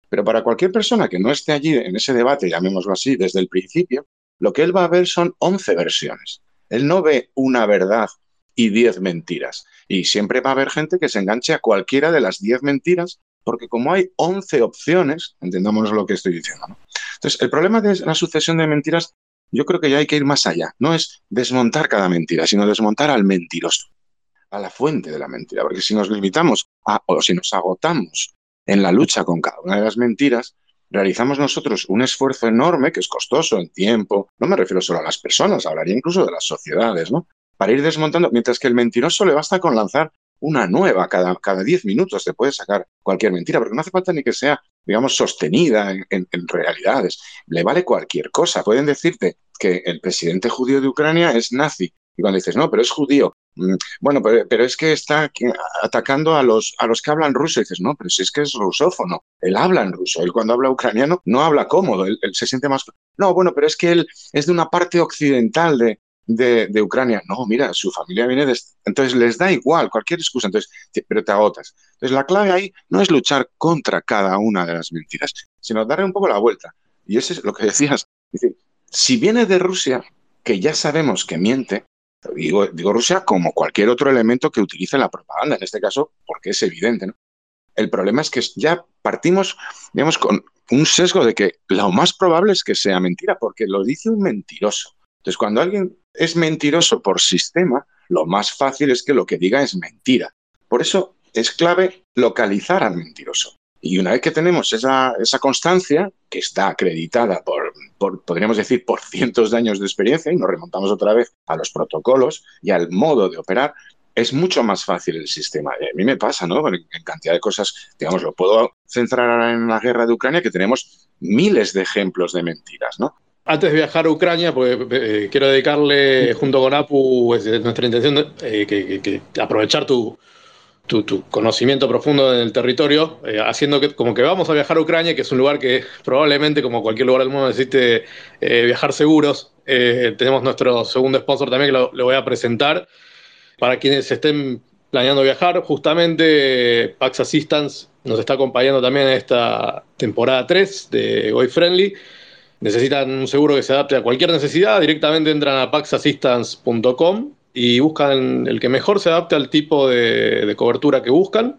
Pero para cualquier persona que no esté allí en ese debate, llamémoslo así, desde el principio, lo que él va a ver son once versiones. Él no ve una verdad y diez mentiras. Y siempre va a haber gente que se enganche a cualquiera de las diez mentiras, porque como hay once opciones, entendamos lo que estoy diciendo, ¿no? Entonces, el problema de la sucesión de mentiras, yo creo que ya hay que ir más allá. No es desmontar cada mentira, sino desmontar al mentiroso, a la fuente de la mentira. Porque si nos limitamos a, o si nos agotamos en la lucha con cada una de las mentiras, realizamos nosotros un esfuerzo enorme que es costoso en tiempo. No me refiero solo a las personas, hablaría incluso de las sociedades, ¿no? Para ir desmontando, mientras que el mentiroso le basta con lanzar una nueva cada, cada diez minutos, te puede sacar cualquier mentira, porque no hace falta ni que sea, digamos, sostenida en, en, en realidades. Le vale cualquier cosa. Pueden decirte que el presidente judío de Ucrania es nazi. Y cuando dices, no, pero es judío. Bueno, pero, pero es que está atacando a los, a los que hablan ruso. Y dices, no, pero si es que es rusófono. Él habla en ruso. Él cuando habla ucraniano no habla cómodo. Él, él se siente más... No, bueno, pero es que él es de una parte occidental de, de, de Ucrania. No, mira, su familia viene de... Entonces les da igual cualquier excusa. Entonces, pero te agotas. Entonces la clave ahí no es luchar contra cada una de las mentiras, sino darle un poco la vuelta. Y eso es lo que decías. Dice, si viene de Rusia, que ya sabemos que miente, Digo, digo Rusia como cualquier otro elemento que utilice la propaganda, en este caso, porque es evidente, ¿no? El problema es que ya partimos, digamos, con un sesgo de que lo más probable es que sea mentira, porque lo dice un mentiroso. Entonces, cuando alguien es mentiroso por sistema, lo más fácil es que lo que diga es mentira. Por eso es clave localizar al mentiroso. Y una vez que tenemos esa, esa constancia, que está acreditada por, por, podríamos decir, por cientos de años de experiencia, y nos remontamos otra vez a los protocolos y al modo de operar, es mucho más fácil el sistema. A mí me pasa, ¿no? En, en cantidad de cosas, digamos, lo puedo centrar ahora en la guerra de Ucrania, que tenemos miles de ejemplos de mentiras, ¿no? Antes de viajar a Ucrania, porque eh, quiero dedicarle, junto con Apu, es nuestra intención de, eh, que, que, que aprovechar tu... Tu, tu conocimiento profundo en el territorio, eh, haciendo que, como que vamos a viajar a Ucrania, que es un lugar que probablemente, como cualquier lugar del mundo, necesite eh, viajar seguros. Eh, tenemos nuestro segundo sponsor también, que lo, lo voy a presentar. Para quienes estén planeando viajar, justamente Pax Assistance nos está acompañando también en esta temporada tres de Go Friendly. Necesitan un seguro que se adapte a cualquier necesidad, directamente entran a pax assistance punto com y buscan el que mejor se adapte al tipo de, de cobertura que buscan.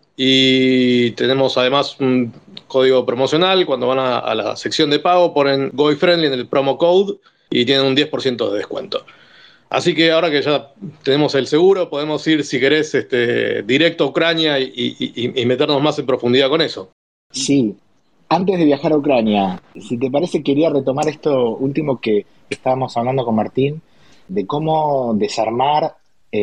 Y tenemos además un código promocional. Cuando van a, a la sección de pago, ponen Go Friendly en el promo code y tienen un diez por ciento de descuento. Así que ahora que ya tenemos el seguro, podemos ir, si querés, este, directo a Ucrania y, y, y meternos más en profundidad con eso. Sí. Antes de viajar a Ucrania, si te parece, quería retomar esto último que estábamos hablando con Martín, de cómo desarmar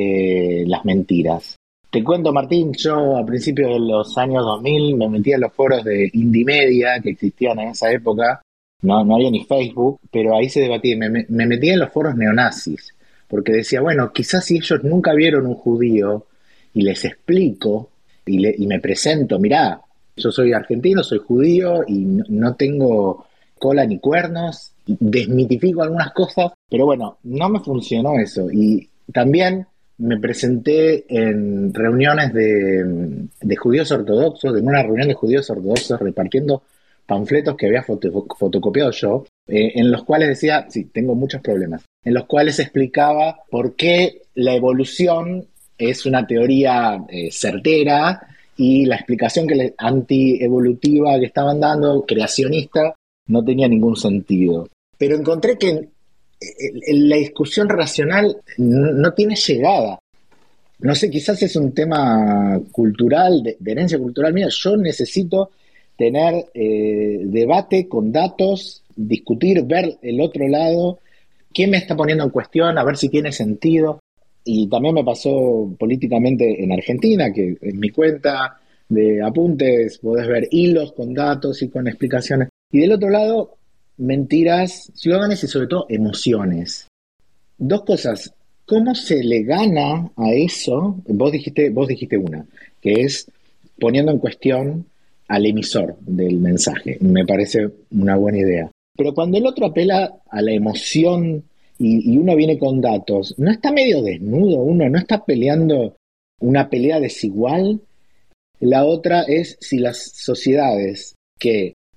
eh, las mentiras. Te cuento, Martín, yo a principios de los años dos mil me metí en los foros de Indymedia que existían en esa época. No, no había ni Facebook, pero ahí se debatía. Me, me metí en los foros neonazis, porque decía, bueno, quizás si ellos nunca vieron un judío y les explico y, le, y me presento, mirá, yo soy argentino, soy judío y no, no tengo cola ni cuernos, desmitifico algunas cosas, pero bueno, no me funcionó eso. Y también me presenté en reuniones de, de judíos ortodoxos, en una reunión de judíos ortodoxos repartiendo panfletos que había foto, fotocopiado yo, eh, en los cuales decía, sí, tengo muchos problemas, en los cuales explicaba por qué la evolución es una teoría eh, certera, y la explicación que le, anti-evolutiva que estaban dando, creacionista, no tenía ningún sentido. Pero encontré que en, en la discusión racional no, no tiene llegada. No sé, quizás es un tema cultural, de, de herencia cultural mía. Yo necesito tener eh, debate con datos, discutir, ver el otro lado, qué me está poniendo en cuestión, a ver si tiene sentido. Y también me pasó políticamente en Argentina, que en mi cuenta de apuntes podés ver hilos con datos y con explicaciones. Y del otro lado, mentiras, slóganes y sobre todo emociones. Dos cosas. ¿Cómo se le gana a eso? Vos dijiste, vos dijiste una, que es poniendo en cuestión al emisor del mensaje. Me parece una buena idea. Pero cuando el otro apela a la emoción y, y uno viene con datos, ¿no está medio desnudo uno? ¿No está peleando una pelea desigual? La otra es si las sociedades que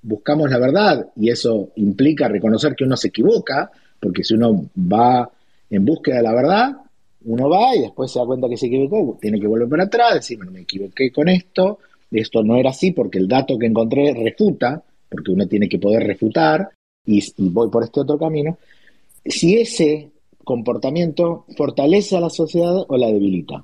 buscamos la verdad y eso implica reconocer que uno se equivoca, porque si uno va en búsqueda de la verdad, uno va y después se da cuenta que se equivocó, tiene que volver para atrás, decir, bueno, me equivoqué con esto, esto no era así porque el dato que encontré refuta, porque uno tiene que poder refutar, y, y voy por este otro camino. Si ese comportamiento fortalece a la sociedad o la debilita.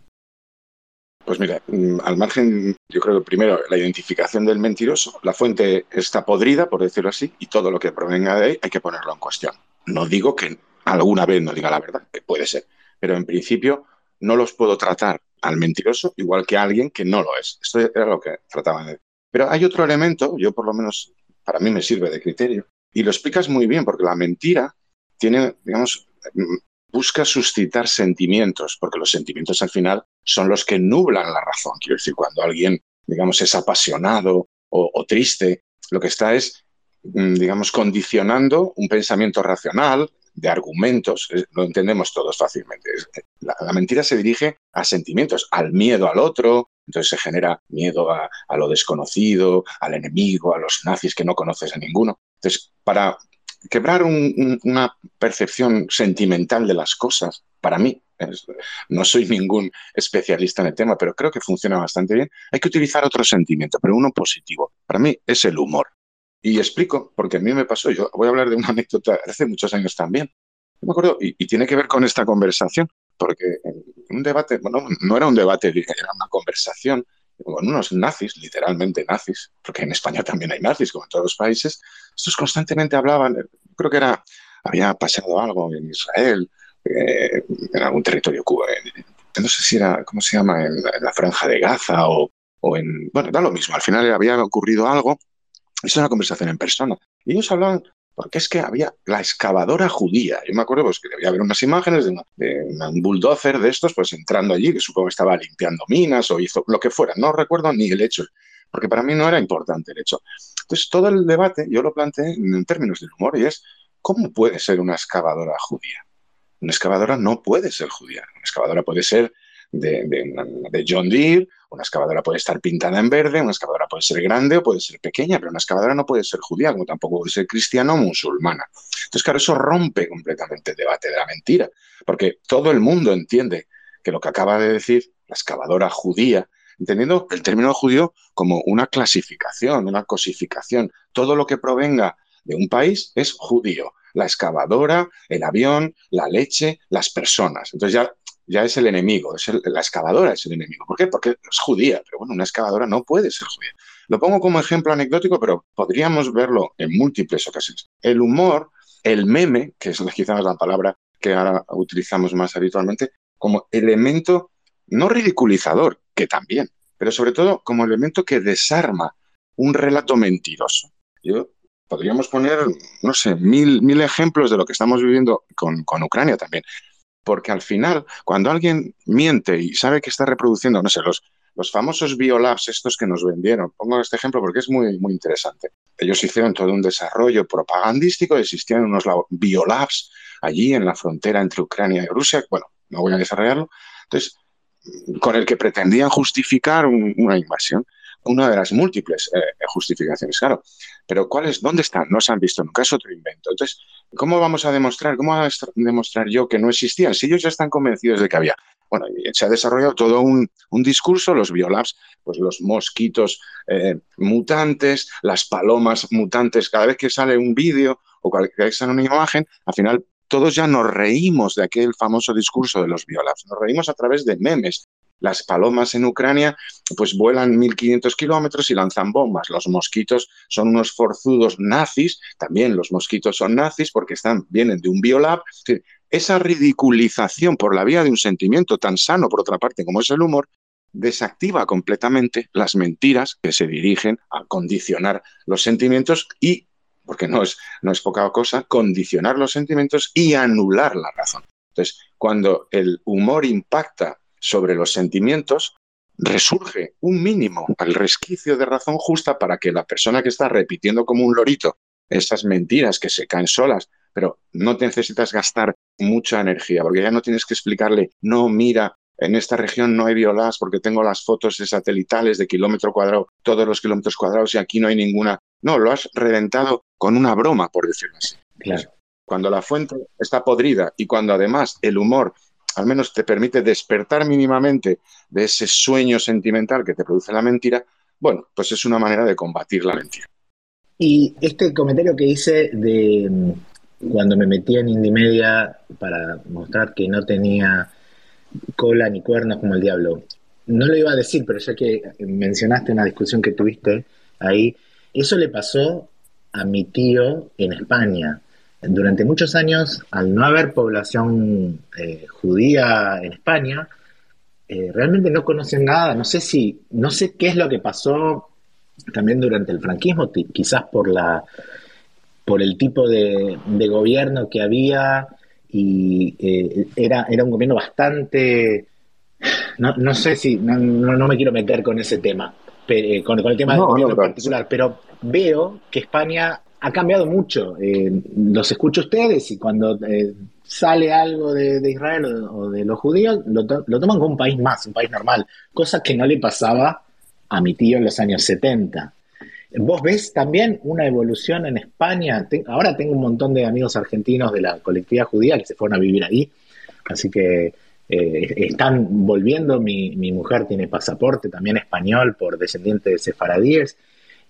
Pues mira, al margen, yo creo que primero la identificación del mentiroso, la fuente está podrida, por decirlo así, y todo lo que provenga de ahí hay que ponerlo en cuestión. No digo que alguna vez no diga la verdad, que puede ser, pero en principio no los puedo tratar al mentiroso igual que a alguien que no lo es. Esto era lo que trataban de decir. Pero hay otro elemento, yo por lo menos, para mí me sirve de criterio, y lo explicas muy bien, porque la mentira tiene, digamos, busca suscitar sentimientos, porque los sentimientos al final son los que nublan la razón. Quiero decir, cuando alguien, digamos, es apasionado o, o triste, lo que está es, digamos, condicionando un pensamiento racional, de argumentos, lo entendemos todos fácilmente. La, la mentira se dirige a sentimientos, al miedo al otro, entonces se genera miedo a, a lo desconocido, al enemigo, a los nazis que no conoces a ninguno. Entonces, para quebrar un, un, una percepción sentimental de las cosas, para mí, es, no soy ningún especialista en el tema, pero creo que funciona bastante bien, hay que utilizar otro sentimiento, pero uno positivo. Para mí es el humor. Y explico, porque a mí me pasó, yo voy a hablar de una anécdota hace muchos años también. Yo me acuerdo, y, y tiene que ver con esta conversación, porque en un debate, bueno, no era un debate, era una conversación con unos nazis, literalmente nazis, porque en España también hay nazis, como en todos los países. Estos constantemente hablaban, creo que era, había pasado algo en Israel, eh, en algún territorio cuba, no sé si era, ¿cómo se llama?, en la, en la Franja de Gaza o, o en, bueno, da lo mismo, al final había ocurrido algo. Es una conversación en persona. Y ellos hablaban, porque es que había la excavadora judía. Yo me acuerdo pues, que debía haber unas imágenes de, una, de una, un bulldozer de estos, pues entrando allí, que supongo que estaba limpiando minas o hizo lo que fuera. No recuerdo ni el hecho, porque para mí no era importante el hecho. Entonces, todo el debate yo lo planteé en términos del humor y es, ¿cómo puede ser una excavadora judía? Una excavadora no puede ser judía. Una excavadora puede ser de, de, de John Deere, una excavadora puede estar pintada en verde, una excavadora puede ser grande o puede ser pequeña, pero una excavadora no puede ser judía, como tampoco puede ser cristiana o musulmana. Entonces, claro, eso rompe completamente el debate de la mentira, porque todo el mundo entiende que lo que acaba de decir la excavadora judía, entendiendo el término judío como una clasificación, una cosificación, todo lo que provenga de un país es judío. La excavadora, el avión, la leche, las personas. Entonces ya, ya es el enemigo, es el, la excavadora es el enemigo. ¿Por qué? Porque es judía, pero bueno, una excavadora no puede ser judía. Lo pongo como ejemplo anecdótico, pero podríamos verlo en múltiples ocasiones. El humor, el meme, que es quizás la palabra que ahora utilizamos más habitualmente, como elemento no ridiculizador, que también, pero sobre todo como elemento que desarma un relato mentiroso. Yo podríamos poner, no sé, mil, mil ejemplos de lo que estamos viviendo con, con Ucrania también. Porque al final, cuando alguien miente y sabe que está reproduciendo, no sé, los, los famosos biolabs estos que nos vendieron, pongo este ejemplo porque es muy, muy interesante. Ellos hicieron todo un desarrollo propagandístico, existían unos biolabs allí en la frontera entre Ucrania y Rusia, bueno, no voy a desarrollarlo, entonces, con el que pretendían justificar un, una invasión. Una de las múltiples eh, justificaciones, claro. Pero ¿cuáles? ¿Dónde están? No se han visto nunca, es otro invento. Entonces, ¿cómo vamos a demostrar? ¿Cómo voy a demostrar yo que no existían? Si ellos ya están convencidos de que había. Bueno, se ha desarrollado todo un, un discurso, los biolabs, pues los mosquitos eh, mutantes, las palomas mutantes, cada vez que sale un vídeo o cada vez que sale una imagen, al final todos ya nos reímos de aquel famoso discurso de los biolabs. Nos reímos a través de memes. Las palomas en Ucrania pues vuelan mil quinientos kilómetros y lanzan bombas. Los mosquitos son unos forzudos nazis, también los mosquitos son nazis porque están, vienen de un biolab. Esa ridiculización por la vía de un sentimiento tan sano, por otra parte, como es el humor, desactiva completamente las mentiras que se dirigen a condicionar los sentimientos y, porque no es, no es poca cosa, condicionar los sentimientos y anular la razón. Entonces, cuando el humor impacta sobre los sentimientos, resurge un mínimo, el resquicio de razón justa para que la persona que está repitiendo como un lorito esas mentiras que se caen solas, pero no te necesitas gastar mucha energía, porque ya no tienes que explicarle, no, mira, en esta región no hay biolás porque tengo las fotos de satelitales de kilómetro cuadrado, todos los kilómetros cuadrados y aquí no hay ninguna. No, lo has reventado con una broma, por decirlo así. Claro. Cuando la fuente está podrida y cuando además el humor al menos te permite despertar mínimamente de ese sueño sentimental que te produce la mentira, bueno, pues es una manera de combatir la mentira. Y este comentario que hice de mm, cuando me metí en Indymedia para mostrar que no tenía cola ni cuernos como el diablo, no lo iba a decir, pero ya que mencionaste una discusión que tuviste ahí, eso le pasó a mi tío en España. Durante muchos años, al no haber población eh, judía en España, eh, realmente no conocen nada. No sé si, no sé qué es lo que pasó también durante el franquismo, t- quizás por la, por el tipo de, de gobierno que había y eh, era, era un gobierno bastante, no, no sé si, no, no, no me quiero meter con ese tema, pe- eh, con, con el tema del No, no, gobierno en pero sí. particular, pero veo que España ha cambiado mucho. Eh, los escucho a ustedes y cuando eh, sale algo de, de Israel o, o de los judíos, lo, to- lo toman como un país más, un país normal, cosa que no le pasaba a mi tío en los años setenta. ¿Vos ves también una evolución en España? Te- ahora tengo un montón de amigos argentinos de la colectividad judía que se fueron a vivir ahí, así que eh, están volviendo. Mi, mi mujer tiene pasaporte también español por descendiente de sefaradíes,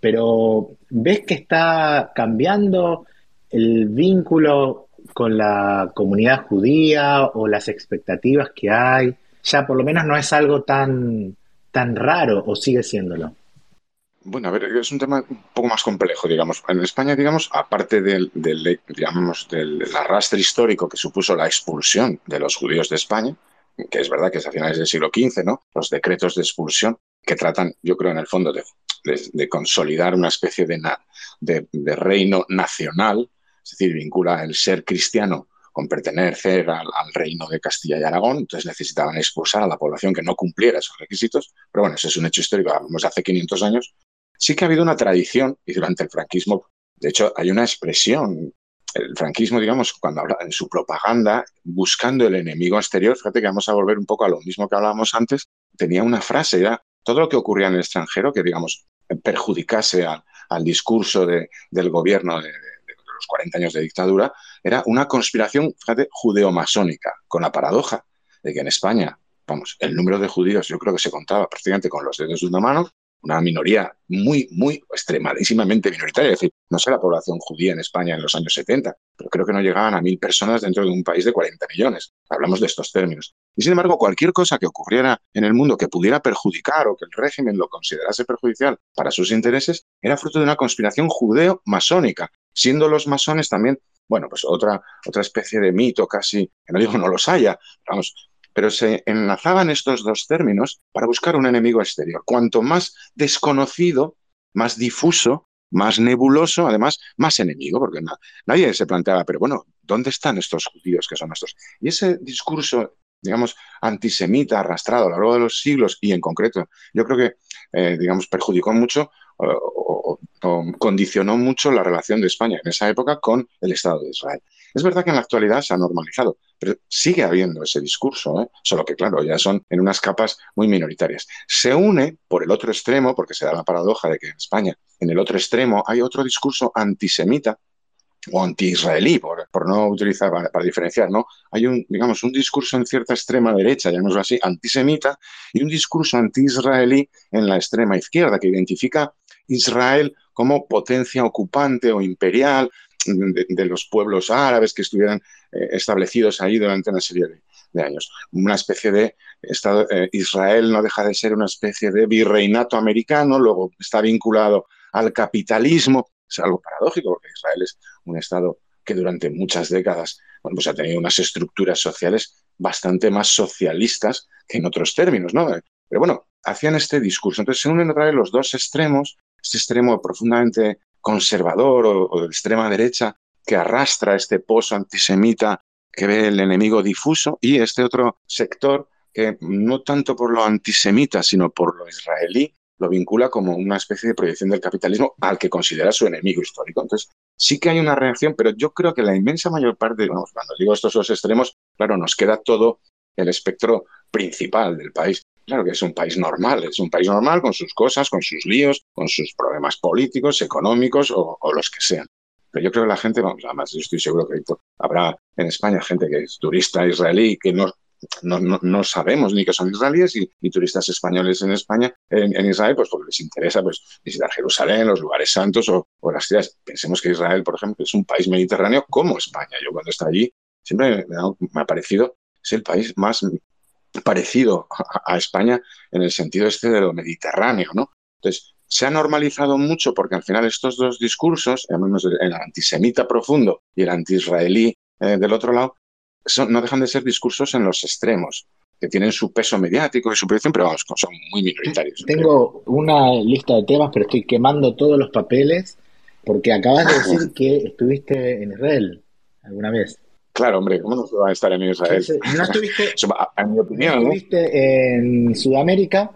pero ¿ves que está cambiando el vínculo con la comunidad judía o las expectativas que hay? Ya por lo menos no es algo tan, tan raro, o sigue siéndolo. Bueno, a ver, es un tema un poco más complejo, digamos. En España, digamos, aparte del, del, digamos, del arrastre histórico que supuso la expulsión de los judíos de España, que es verdad que es a finales del siglo quince, ¿no? Los decretos de expulsión que tratan, yo creo, en el fondo de, de, de consolidar una especie de, na, de, de reino nacional, es decir, vincula el ser cristiano con pertenecer al, al reino de Castilla y Aragón, entonces necesitaban expulsar a la población que no cumpliera esos requisitos, pero bueno, ese es un hecho histórico, hablamos de hace quinientos años. Sí que ha habido una tradición, y durante el franquismo, de hecho, hay una expresión, el franquismo, digamos, cuando habla en su propaganda, buscando el enemigo exterior, fíjate que vamos a volver un poco a lo mismo que hablábamos antes, tenía una frase, era todo lo que ocurría en el extranjero que, digamos, perjudicase a, al discurso de, del gobierno de, de, de los cuarenta años de dictadura, era una conspiración, fíjate, judeo-masónica, con la paradoja de que en España, vamos, el número de judíos yo creo que se contaba prácticamente con los dedos de una mano, una minoría muy, muy extremadísimamente minoritaria. Es decir, no sé la población judía en España en los años setenta, pero creo que no llegaban a mil personas dentro de un país de cuarenta millones. Hablamos de estos términos. Y sin embargo, cualquier cosa que ocurriera en el mundo que pudiera perjudicar o que el régimen lo considerase perjudicial para sus intereses, era fruto de una conspiración judeo-masónica, siendo los masones también, bueno, pues otra, otra especie de mito casi, que no digo no los haya, vamos, pero se enlazaban estos dos términos para buscar un enemigo exterior. Cuanto más desconocido, más difuso, más nebuloso, además, más enemigo, porque na nadie se planteaba, pero bueno, ¿dónde están estos judíos que son estos? Y ese discurso, digamos, antisemita arrastrado a lo largo de los siglos y en concreto, yo creo que, eh, digamos, perjudicó mucho o, o, o condicionó mucho la relación de España en esa época con el Estado de Israel. Es verdad que en la actualidad se ha normalizado, pero sigue habiendo ese discurso, ¿eh? Solo que, claro, ya son en unas capas muy minoritarias. Se une por el otro extremo, porque se da la paradoja de que en España, en el otro extremo, hay otro discurso antisemita o anti-israelí, por, por no utilizar, para, para diferenciar, ¿no? Hay un, digamos, un discurso en cierta extrema derecha, llamémoslo así, antisemita, y un discurso anti-israelí en la extrema izquierda, que identifica Israel como potencia ocupante o imperial de, de los pueblos árabes que estuvieran eh, establecidos ahí durante una serie de, de años. Una especie de Estado, eh, Israel no deja de ser una especie de virreinato americano, luego está vinculado al capitalismo. Es algo paradójico porque Israel es un Estado que durante muchas décadas, bueno, pues ha tenido unas estructuras sociales bastante más socialistas que en otros términos, ¿no? Pero bueno, hacían este discurso. Entonces se unen otra vez los dos extremos, este extremo profundamente conservador o, o de extrema derecha que arrastra este pozo antisemita que ve el enemigo difuso y este otro sector que no tanto por lo antisemita sino por lo israelí lo vincula como una especie de proyección del capitalismo al que considera su enemigo histórico. Entonces, sí que hay una reacción, pero yo creo que la inmensa mayor parte, vamos, cuando digo estos dos extremos, claro, nos queda todo el espectro principal del país. Claro que es un país normal, es un país normal con sus cosas, con sus líos, con sus problemas políticos, económicos o, o los que sean. Pero yo creo que la gente, vamos, además yo estoy seguro que habrá en España gente que es turista israelí que no, no, no, no sabemos ni que son israelíes y, y turistas españoles en España, en, en Israel, pues porque les interesa pues, visitar Jerusalén, los lugares santos o, o las ciudades. Pensemos que Israel, por ejemplo, es un país mediterráneo como España. Yo cuando estoy allí siempre me ha, me ha parecido es el país más parecido a, a España en el sentido este de lo mediterráneo, ¿no? Entonces, se ha normalizado mucho porque al final estos dos discursos, el antisemita profundo y el anti-israelí eh, del otro lado, son, no dejan de ser discursos en los extremos, que tienen su peso mediático y su proyección, pero vamos, son muy minoritarios. Tengo una lista de temas, pero estoy quemando todos los papeles porque acabas de decir que estuviste en Israel alguna vez. Claro, hombre, ¿cómo no se va a estar en Israel? No estuviste, Eso, en mi opinión, no estuviste en Sudamérica,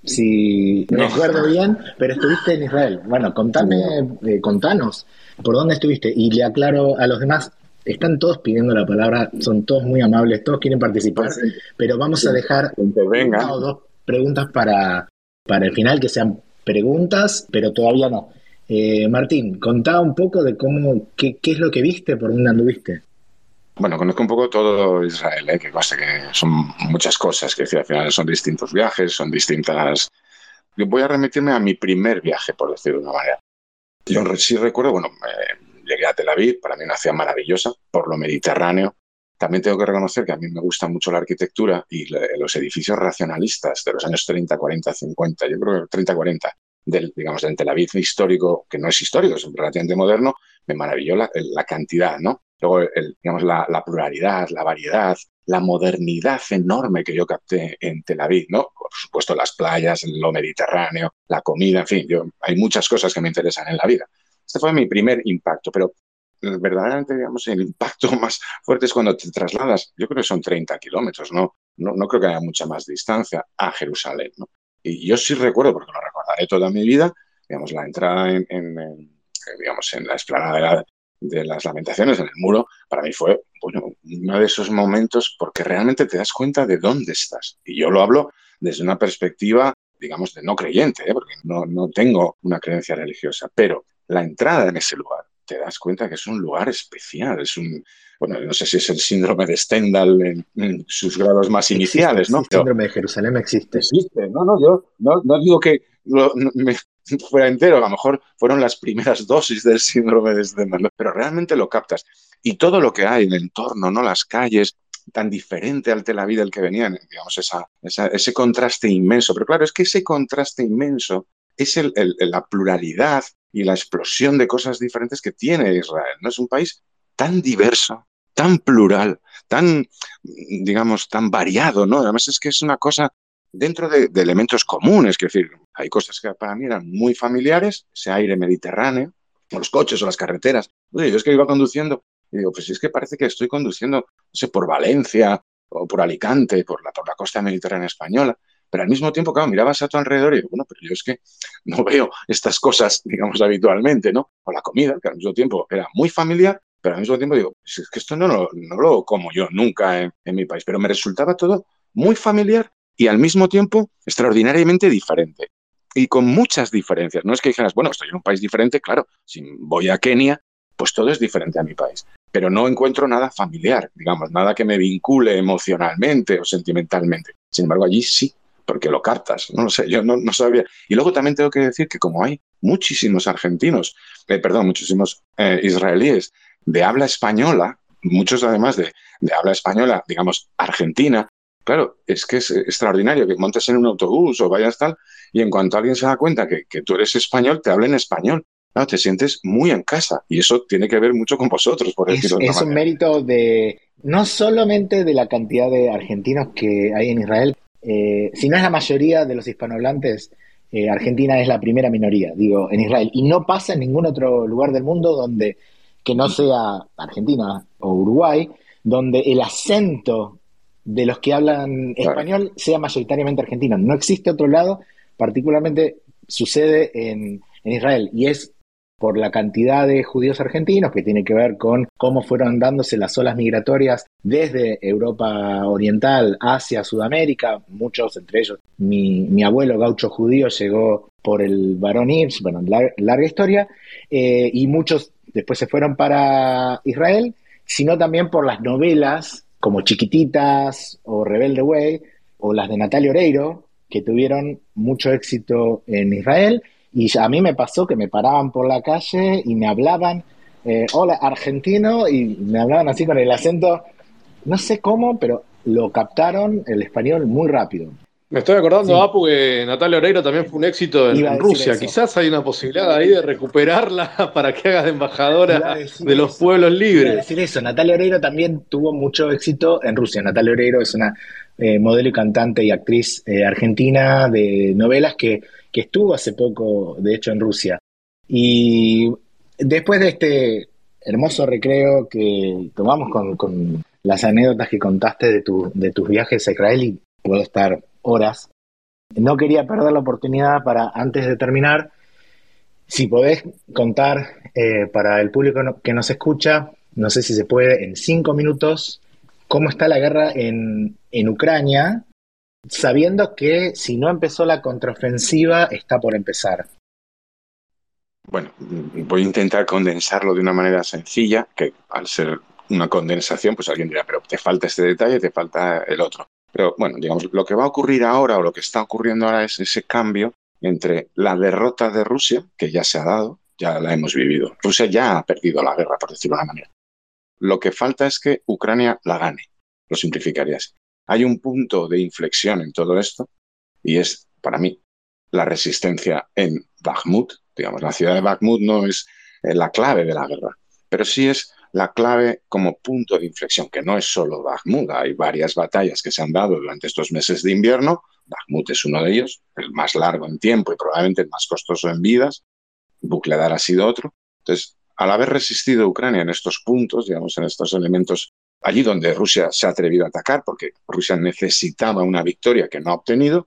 si no. recuerdo bien, pero estuviste en Israel. Bueno, contame, eh, contanos, ¿por dónde estuviste? Y le aclaro a los demás, están todos pidiendo la palabra, son todos muy amables, todos quieren participar, sí. pero vamos sí. a dejar una o dos preguntas para, para el final, que sean preguntas, pero todavía no. Eh, Martín, contá un poco de cómo, qué, qué es lo que viste, por dónde anduviste. Bueno, conozco un poco todo Israel, ¿eh? que pasa que son muchas cosas, que decir, al final son distintos viajes, son distintas... Yo voy a remitirme a mi primer viaje, por decirlo de una manera. Yo sí recuerdo, bueno, eh, llegué a Tel Aviv, para mí una ciudad maravillosa, por lo mediterráneo. También tengo que reconocer que a mí me gusta mucho la arquitectura y le, los edificios racionalistas de los años treinta, cuarenta, cincuenta, yo creo que treinta, cuarenta, del, digamos, del Tel Aviv histórico, que no es histórico, es relativamente moderno, me maravilló la, la cantidad, ¿no? Luego, el, digamos, la, la pluralidad, la variedad, la modernidad enorme que yo capté en Tel Aviv, ¿no? Por supuesto, las playas, lo mediterráneo, la comida, en fin, yo, hay muchas cosas que me interesan en la vida. Este fue mi primer impacto, pero verdaderamente, digamos, el impacto más fuerte es cuando te trasladas, yo creo que son treinta kilómetros, ¿no? No, no creo que haya mucha más distancia a Jerusalén, ¿no? Y yo sí recuerdo, porque lo recordaré toda mi vida, digamos, la entrada en, en, en digamos, en la explanada de la de las Lamentaciones, en el muro, para mí fue, bueno, uno de esos momentos porque realmente te das cuenta de dónde estás. Y yo lo hablo desde una perspectiva, digamos, de no creyente, ¿eh? porque no, no tengo una creencia religiosa, pero la entrada en ese lugar, te das cuenta que es un lugar especial, es un, bueno, no sé si es el síndrome de Stendhal en, en sus grados más existe, iniciales, ¿no? El síndrome de Jerusalén existe. Existe, no, no, yo no, no digo que lo, no, me, fuera entero, a lo mejor fueron las primeras dosis del síndrome de Stendhal, ¿no? Pero realmente lo captas. Y todo lo que hay en el entorno, ¿no? Las calles, tan diferente al Tel Aviv del que venían, digamos, esa, esa, ese contraste inmenso. Pero claro, es que ese contraste inmenso es el, el, la pluralidad y la explosión de cosas diferentes que tiene Israel, ¿no? Es un país tan diverso, tan plural, tan, digamos, tan variado, ¿no? Además es que es una cosa dentro de, de elementos comunes, que es decir, hay cosas que para mí eran muy familiares, ese aire mediterráneo, o los coches o las carreteras. Oye, yo es que iba conduciendo y digo, pues es que parece que estoy conduciendo, no sé, por Valencia o por Alicante, por la, por la costa mediterránea española, pero al mismo tiempo, claro, mirabas a tu alrededor y digo, bueno, pero yo es que no veo estas cosas, digamos, habitualmente, ¿no? O la comida, que al mismo tiempo era muy familiar, pero al mismo tiempo digo, pues es que esto no lo, no lo como yo nunca en, en mi país, pero me resultaba todo muy familiar y al mismo tiempo extraordinariamente diferente. Y con muchas diferencias. No es que dijeras, bueno, estoy en un país diferente, claro, si voy a Kenia, pues todo es diferente a mi país. Pero no encuentro nada familiar, digamos, nada que me vincule emocionalmente o sentimentalmente. Sin embargo, allí sí, porque lo captas, no lo sé, yo no, no sabía. Y luego también tengo que decir que como hay muchísimos argentinos, eh, perdón, muchísimos eh, israelíes de habla española, muchos además de, de habla española, digamos, argentina, claro, es que es extraordinario que montes en un autobús o vayas tal y en cuanto alguien se da cuenta que, que tú eres español, te habla en español. Claro, te sientes muy en casa y eso tiene que ver mucho con vosotros, por decirlo de Es, es un mérito de no solamente de la cantidad de argentinos que hay en Israel, eh, si no es la mayoría de los hispanohablantes, eh, Argentina es la primera minoría, digo, en Israel. Y no pasa en ningún otro lugar del mundo donde que no sea Argentina o Uruguay, donde el acento de los que hablan español claro. sea mayoritariamente argentino. No existe otro lado, particularmente sucede en, en Israel, y es por la cantidad de judíos argentinos, que tiene que ver con cómo fueron dándose las olas migratorias desde Europa Oriental hacia Sudamérica. Muchos, entre ellos mi, mi abuelo gaucho judío, llegó por el Barón Ips, bueno, lar, larga historia, eh, y muchos después se fueron para Israel, sino también por las novelas como Chiquititas o Rebelde Way o las de Natalia Oreiro, que tuvieron mucho éxito en Israel. Y a mí me pasó que me paraban por la calle y me hablaban, eh, hola, argentino, y me hablaban así con el acento, no sé cómo, pero lo captaron el español muy rápido. Me estoy acordando, Sí. Apu, que Natalia Oreiro también fue un éxito en, en Rusia. Eso. Quizás hay una posibilidad ahí de recuperarla para que haga de embajadora de los eso. pueblos libres. Iba a decir eso. Natalia Oreiro también tuvo mucho éxito en Rusia. Natalia Oreiro es una eh, modelo y cantante y actriz eh, argentina de novelas que, que estuvo hace poco, de hecho, en Rusia. Y después de este hermoso recreo que tomamos con, con las anécdotas que contaste de, tu, de tus viajes a Israel, y puedo estar horas, no quería perder la oportunidad para, antes de terminar, si podés contar eh, para el público no, que nos escucha, no sé si se puede, en cinco minutos, cómo está la guerra en, en Ucrania, sabiendo que si no empezó la contraofensiva, está por empezar. Bueno, voy a intentar condensarlo de una manera sencilla, que al ser una condensación, pues alguien dirá, pero te falta este detalle, te falta el otro. Pero bueno, digamos, lo que va a ocurrir ahora o lo que está ocurriendo ahora es ese cambio entre la derrota de Rusia, que ya se ha dado, ya la hemos vivido. Rusia ya ha perdido la guerra, por decirlo de una manera. Lo que falta es que Ucrania la gane. Lo simplificaría así. Hay un punto de inflexión en todo esto y es, para mí, la resistencia en Bakhmut. Digamos, la ciudad de Bakhmut no es la clave de la guerra, pero sí es la clave como punto de inflexión, que no es solo Bakhmut. Hay varias batallas que se han dado durante estos meses de invierno. Bakhmut es uno de ellos, el más largo en tiempo y probablemente el más costoso en vidas. Vuhledar ha sido otro. Entonces, al haber resistido Ucrania en estos puntos, digamos, en estos elementos, allí donde Rusia se ha atrevido a atacar, porque Rusia necesitaba una victoria que no ha obtenido,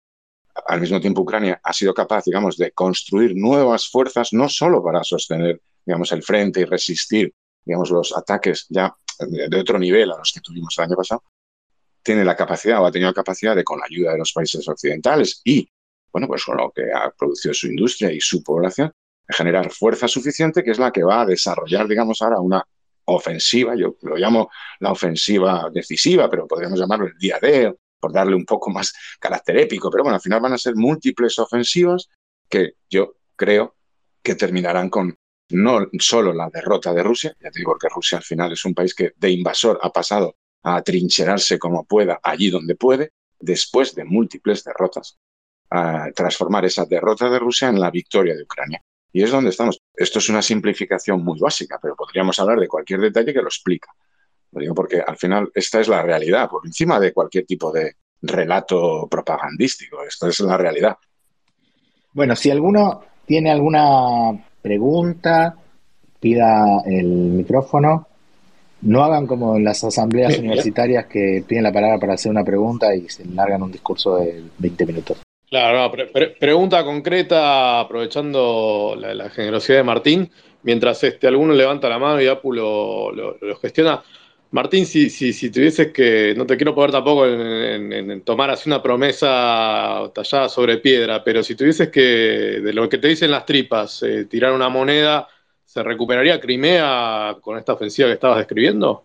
al mismo tiempo Ucrania ha sido capaz, digamos, de construir nuevas fuerzas, no solo para sostener, digamos, el frente y resistir, digamos, los ataques ya de otro nivel a los que tuvimos el año pasado, tiene la capacidad o ha tenido la capacidad de, con la ayuda de los países occidentales y, bueno, pues con lo que ha producido su industria y su población, generar fuerza suficiente, que es la que va a desarrollar, digamos, ahora una ofensiva. Yo lo llamo la ofensiva decisiva, pero podríamos llamarlo el día D, por darle un poco más carácter épico. Pero bueno, al final van a ser múltiples ofensivas que yo creo que terminarán con no solo la derrota de Rusia, ya te digo que Rusia al final es un país que de invasor ha pasado a atrincherarse como pueda allí donde puede, después de múltiples derrotas, a transformar esa derrota de Rusia en la victoria de Ucrania. Y es donde estamos. Esto es una simplificación muy básica, pero podríamos hablar de cualquier detalle que lo explica. Lo digo porque al final esta es la realidad, por encima de cualquier tipo de relato propagandístico. Esta es la realidad. Bueno, si alguno tiene alguna pregunta, pida el micrófono. No hagan como en las asambleas Bien, universitarias que piden la palabra para hacer una pregunta y se largan un discurso de veinte minutos. Claro, no, pre pre pregunta concreta, aprovechando la, la generosidad de Martín, mientras este, alguno levanta la mano y Apu lo, lo, lo gestiona. Martín, si, si, si tuvieses que, no te quiero poner tampoco en, en, en tomar así una promesa tallada sobre piedra, pero si tuvieses que, de lo que te dicen las tripas, eh, tirar una moneda, ¿se recuperaría Crimea con esta ofensiva que estabas describiendo?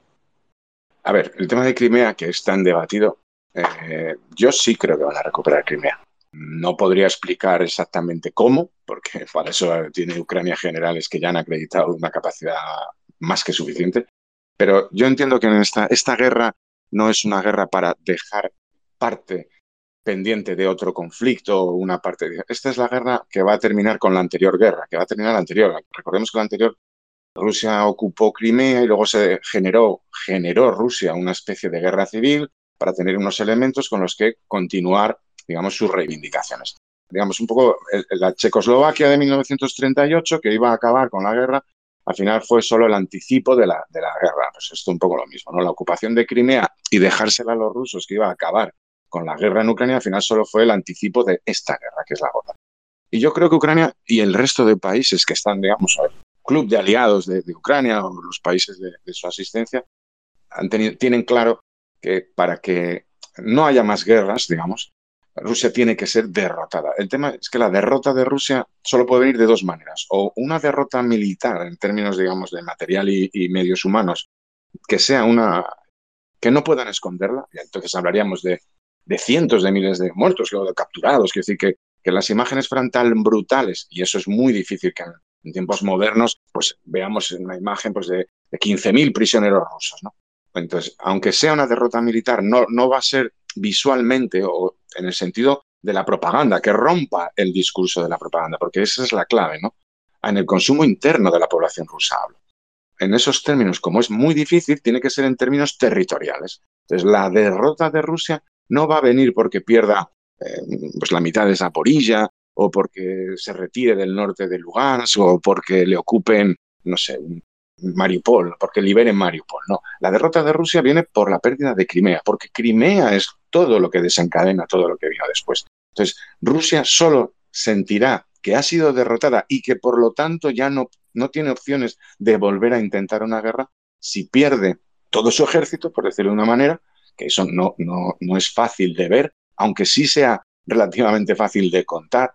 A ver, el tema de Crimea, que es tan debatido, eh, yo sí creo que van a recuperar Crimea. No podría explicar exactamente cómo, porque para eso tiene Ucrania generales que ya han acreditado una capacidad más que suficiente. Pero yo entiendo que en esta, esta guerra no es una guerra para dejar parte pendiente de otro conflicto o una parte. De... Esta es la guerra que va a terminar con la anterior guerra, que va a terminar la anterior. Recordemos que la anterior Rusia ocupó Crimea y luego se generó, generó Rusia una especie de guerra civil para tener unos elementos con los que continuar, digamos, sus reivindicaciones. Digamos, un poco la Checoslovaquia de mil novecientos treinta y ocho, que iba a acabar con la guerra, al final fue solo el anticipo de la, de la guerra. Pues esto un poco lo mismo, ¿no? La ocupación de Crimea y dejársela a los rusos, que iba a acabar con la guerra en Ucrania, al final solo fue el anticipo de esta guerra, que es la gorda. Y yo creo que Ucrania y el resto de países que están, digamos, al club de aliados de, de Ucrania o los países de, de su asistencia, han tenido, tienen claro que para que no haya más guerras, digamos, Rusia tiene que ser derrotada. El tema es que la derrota de Rusia solo puede venir de dos maneras. O una derrota militar en términos, digamos, de material y, y medios humanos, que sea una que no puedan esconderla, y entonces hablaríamos de, de cientos de miles de muertos, luego de capturados, quiero decir que, que las imágenes fueran tan brutales, y eso es muy difícil que en, en tiempos modernos pues veamos una imagen pues, de, de quince mil prisioneros rusos, ¿no? Entonces, aunque sea una derrota militar, no, no va a ser visualmente o en el sentido de la propaganda, que rompa el discurso de la propaganda, porque esa es la clave, ¿no? En el consumo interno de la población rusa hablo. En esos términos, como es muy difícil, tiene que ser en términos territoriales. Entonces, la derrota de Rusia no va a venir porque pierda eh, pues la mitad de Zaporilla o porque se retire del norte de Lugansk o porque le ocupen, no sé, Mariupol, porque liberen Mariupol. No, la derrota de Rusia viene por la pérdida de Crimea, porque Crimea es todo lo que desencadena todo lo que vino después. Entonces, Rusia solo sentirá que ha sido derrotada y que por lo tanto ya no, no tiene opciones de volver a intentar una guerra si pierde todo su ejército, por decirlo de una manera, que eso no, no, no es fácil de ver, aunque sí sea relativamente fácil de contar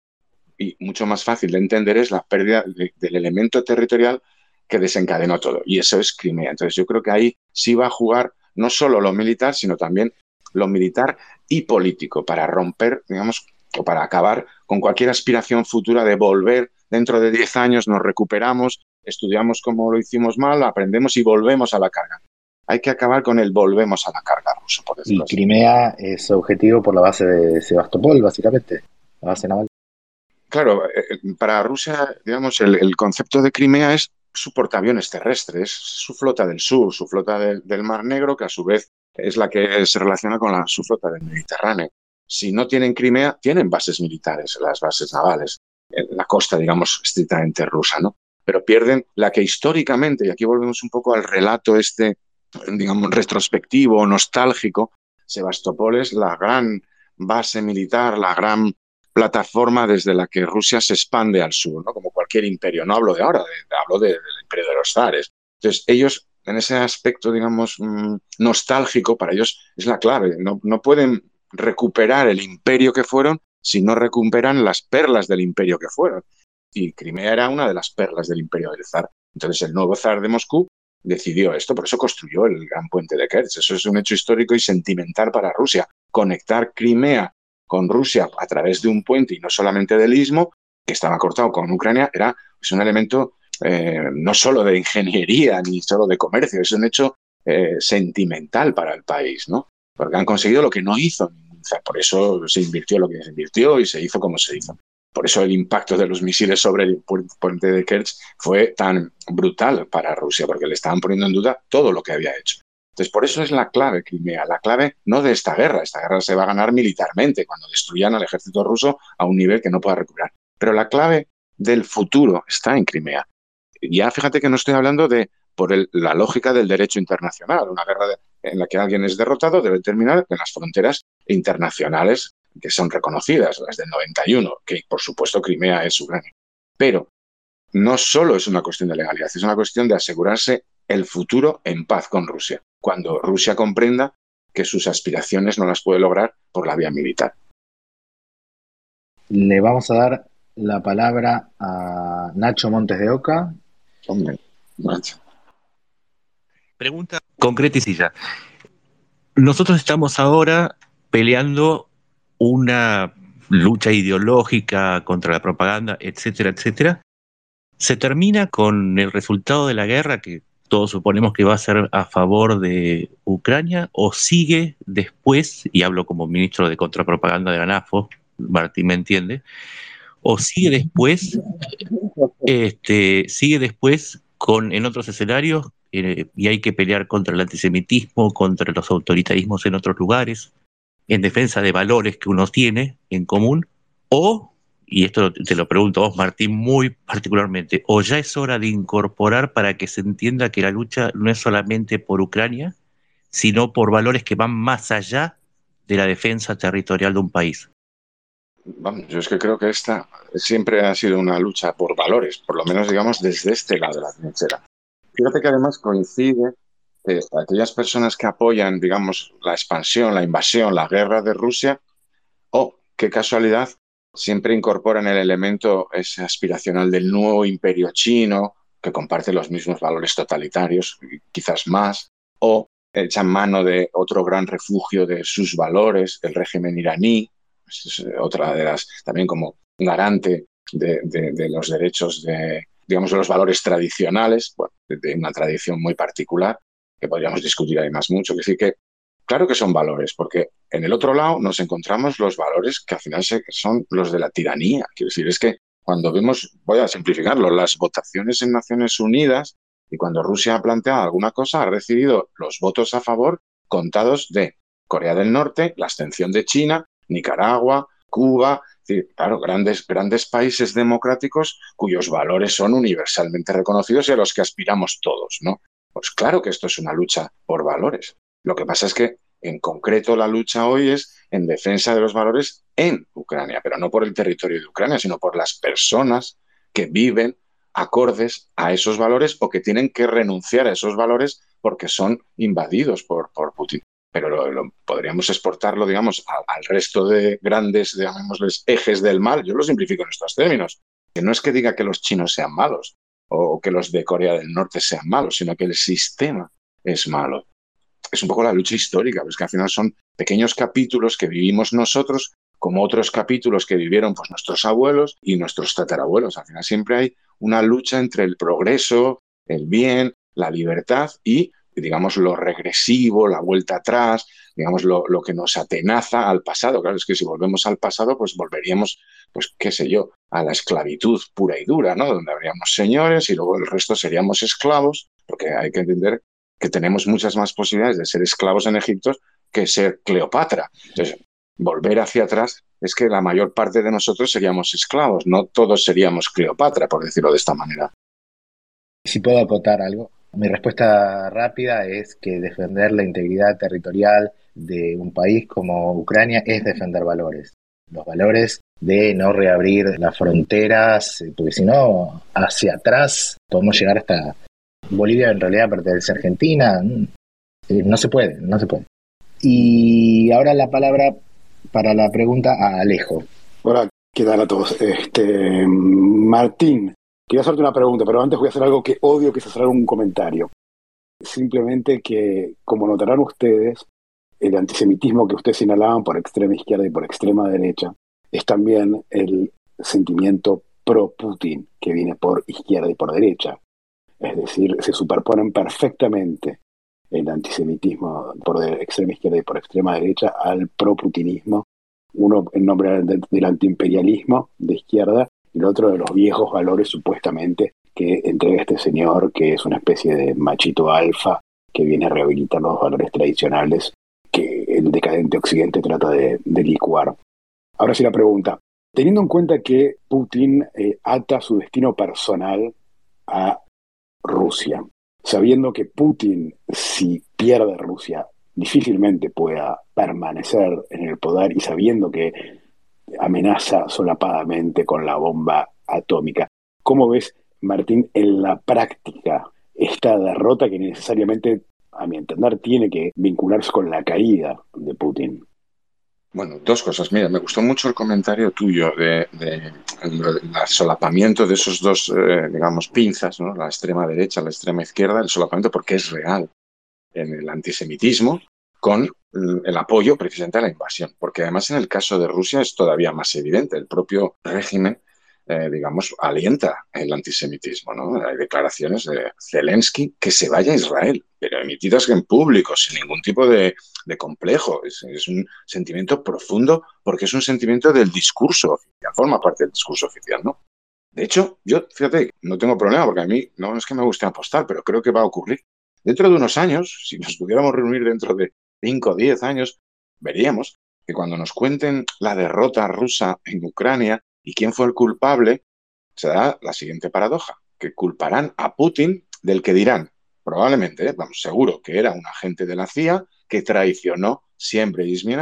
y mucho más fácil de entender es la pérdida de, del elemento territorial que desencadenó todo, y eso es Crimea. Entonces yo creo que ahí sí va a jugar no solo lo militar, sino también lo militar y político para romper, digamos, o para acabar con cualquier aspiración futura de volver dentro de diez años, nos recuperamos, estudiamos cómo lo hicimos mal, aprendemos y volvemos a la carga. Hay que acabar con el volvemos a la carga ruso, por decirlo Y así. Crimea es objetivo por la base de Sebastopol, básicamente, la base naval. Claro, eh, para Rusia, digamos, el, el concepto de Crimea es su portaaviones terrestre, es su flota del sur, su flota de, del Mar Negro, que a su vez es la que se relaciona con la, su flota del Mediterráneo. Si no tienen Crimea, tienen bases militares, las bases navales, en la costa, digamos, estrictamente rusa, ¿no? Pero pierden la que históricamente, y aquí volvemos un poco al relato este, digamos, retrospectivo, nostálgico, Sebastopol es la gran base militar, la gran plataforma desde la que Rusia se expande al sur, ¿no? Como cualquier imperio. No hablo de ahora, de, hablo de, del imperio de los zares. Entonces, ellos, en ese aspecto, digamos, mmm, nostálgico, para ellos es la clave. No, no pueden recuperar el imperio que fueron si no recuperan las perlas del imperio que fueron. Y Crimea era una de las perlas del imperio del zar. Entonces, el nuevo zar de Moscú decidió esto, por eso construyó el gran puente de Kerch. Eso es un hecho histórico y sentimental para Rusia. Conectar Crimea con Rusia a través de un puente y no solamente del istmo, que estaba cortado con Ucrania, era pues, un elemento eh, no solo de ingeniería ni solo de comercio, es un hecho eh, sentimental para el país, ¿no? Porque han conseguido lo que no hizo. O sea, por eso se invirtió lo que se invirtió y se hizo como se hizo. Por eso el impacto de los misiles sobre el puente de Kerch fue tan brutal para Rusia, porque le estaban poniendo en duda todo lo que había hecho. Entonces, por eso es la clave Crimea, la clave no de esta guerra. Esta guerra se va a ganar militarmente cuando destruyan al ejército ruso a un nivel que no pueda recuperar. Pero la clave del futuro está en Crimea. Ya fíjate que no estoy hablando de por el, la lógica del derecho internacional. Una guerra de, en la que alguien es derrotado debe terminar en las fronteras internacionales que son reconocidas, las del noventa y uno, que por supuesto Crimea es Ucrania. Pero no solo es una cuestión de legalidad, es una cuestión de asegurarse el futuro en paz con Rusia, cuando Rusia comprenda que sus aspiraciones no las puede lograr por la vía militar. Le vamos a dar la palabra a Nacho Montes de Oca. Hombre, Nacho. Pregunta concreta y silla. Nosotros estamos ahora peleando una lucha ideológica contra la propaganda, etcétera, etcétera. ¿Se termina con el resultado de la guerra, que todos suponemos que va a ser a favor de Ucrania, o sigue después, y hablo como ministro de contrapropaganda de la ANAFO, Martín me entiende, o sigue después, este, sigue después con, en otros escenarios, eh, y hay que pelear contra el antisemitismo, contra los autoritarismos en otros lugares, en defensa de valores que uno tiene en común, o, y esto te lo pregunto a vos, Martín, muy particularmente, o ya es hora de incorporar para que se entienda que la lucha no es solamente por Ucrania, sino por valores que van más allá de la defensa territorial de un país. Vamos, yo es que creo que esta siempre ha sido una lucha por valores, por lo menos digamos desde este lado de la trinchera. Fíjate que además coincide que aquellas personas que apoyan, digamos, la expansión, la invasión, la guerra de Rusia, oh, qué casualidad, siempre incorporan el elemento ese aspiracional del nuevo imperio chino, que comparte los mismos valores totalitarios, quizás más, o echan mano de otro gran refugio de sus valores, el régimen iraní, es otra de las, también como garante de, de, de los derechos de, digamos, de los valores tradicionales, bueno, de, de una tradición muy particular, que podríamos discutir además mucho. Es decir, que claro que son valores, porque en el otro lado nos encontramos los valores que al final son los de la tiranía. Quiero decir, es que cuando vemos, voy a simplificarlo, las votaciones en Naciones Unidas y cuando Rusia ha planteado alguna cosa, ha recibido los votos a favor contados de Corea del Norte, la abstención de China, Nicaragua, Cuba, es decir, claro, grandes, grandes países democráticos cuyos valores son universalmente reconocidos y a los que aspiramos todos, ¿no? Pues claro que esto es una lucha por valores. Lo que pasa es que, en concreto, la lucha hoy es en defensa de los valores en Ucrania, pero no por el territorio de Ucrania, sino por las personas que viven acordes a esos valores o que tienen que renunciar a esos valores porque son invadidos por, por Putin. Pero lo, lo, podríamos exportarlo, digamos, a, al resto de grandes, llamémosles, ejes del mal. Yo lo simplifico en estos términos. Que no es que diga que los chinos sean malos o que los de Corea del Norte sean malos, sino que el sistema es malo. Es un poco la lucha histórica, pues que al final son pequeños capítulos que vivimos nosotros, como otros capítulos que vivieron pues, nuestros abuelos y nuestros tatarabuelos. Al final siempre hay una lucha entre el progreso, el bien, la libertad y, digamos, lo regresivo, la vuelta atrás, digamos, lo, lo que nos atenaza al pasado. Claro, es que si volvemos al pasado, pues volveríamos, pues qué sé yo, a la esclavitud pura y dura, ¿no? Donde habríamos señores y luego el resto seríamos esclavos, porque hay que entender que tenemos muchas más posibilidades de ser esclavos en Egipto que ser Cleopatra. Entonces, volver hacia atrás es que la mayor parte de nosotros seríamos esclavos, no todos seríamos Cleopatra, por decirlo de esta manera. Si puedo acotar algo, mi respuesta rápida es que defender la integridad territorial de un país como Ucrania es defender valores. Los valores de no reabrir las fronteras, porque si no, hacia atrás podemos llegar hasta... Bolivia en realidad pertenece a Argentina, no se puede, no se puede. Y ahora la palabra para la pregunta a Alejo. Hola, ¿qué tal a todos? Este, Martín, quería hacerte una pregunta, pero antes voy a hacer algo que odio, que es hacer un comentario. Simplemente que, como notarán ustedes, el antisemitismo que ustedes señalaban por extrema izquierda y por extrema derecha es también el sentimiento pro-Putin que viene por izquierda y por derecha. Es decir, se superponen perfectamente el antisemitismo por de extrema izquierda y por extrema derecha al pro-putinismo, uno en nombre del, del antiimperialismo de izquierda y el otro de los viejos valores supuestamente que entrega este señor, que es una especie de machito alfa que viene a rehabilitar los valores tradicionales que el decadente occidente trata de, de licuar. Ahora sí la pregunta, teniendo en cuenta que Putin eh, ata su destino personal a Rusia, sabiendo que Putin, si pierde Rusia, difícilmente pueda permanecer en el poder y sabiendo que amenaza solapadamente con la bomba atómica, ¿cómo ves, Martín, en la práctica esta derrota que necesariamente, a mi entender, tiene que vincularse con la caída de Putin? Bueno, dos cosas. Mira, me gustó mucho el comentario tuyo de, de el, el solapamiento de esos dos, eh, digamos, pinzas, ¿no? La extrema derecha, la extrema izquierda, el solapamiento porque es real en el antisemitismo con el apoyo precisamente a la invasión. Porque además en el caso de Rusia es todavía más evidente. El propio régimen, eh, digamos, alienta el antisemitismo, ¿no? Hay declaraciones de Zelensky que se vaya a Israel, pero emitidas en público, sin ningún tipo de, de complejo. Es, es un sentimiento profundo porque es un sentimiento del discurso oficial, forma parte del discurso oficial, ¿no? De hecho, yo, fíjate, no tengo problema porque a mí no es que me guste apostar, pero creo que va a ocurrir. Dentro de unos años, si nos pudiéramos reunir dentro de cinco o diez años, veríamos que cuando nos cuenten la derrota rusa en Ucrania y quién fue el culpable, se da la siguiente paradoja, que culparán a Putin del que dirán, probablemente, ¿eh? Vamos, seguro que era un agente de la C I A que traicionó siempre y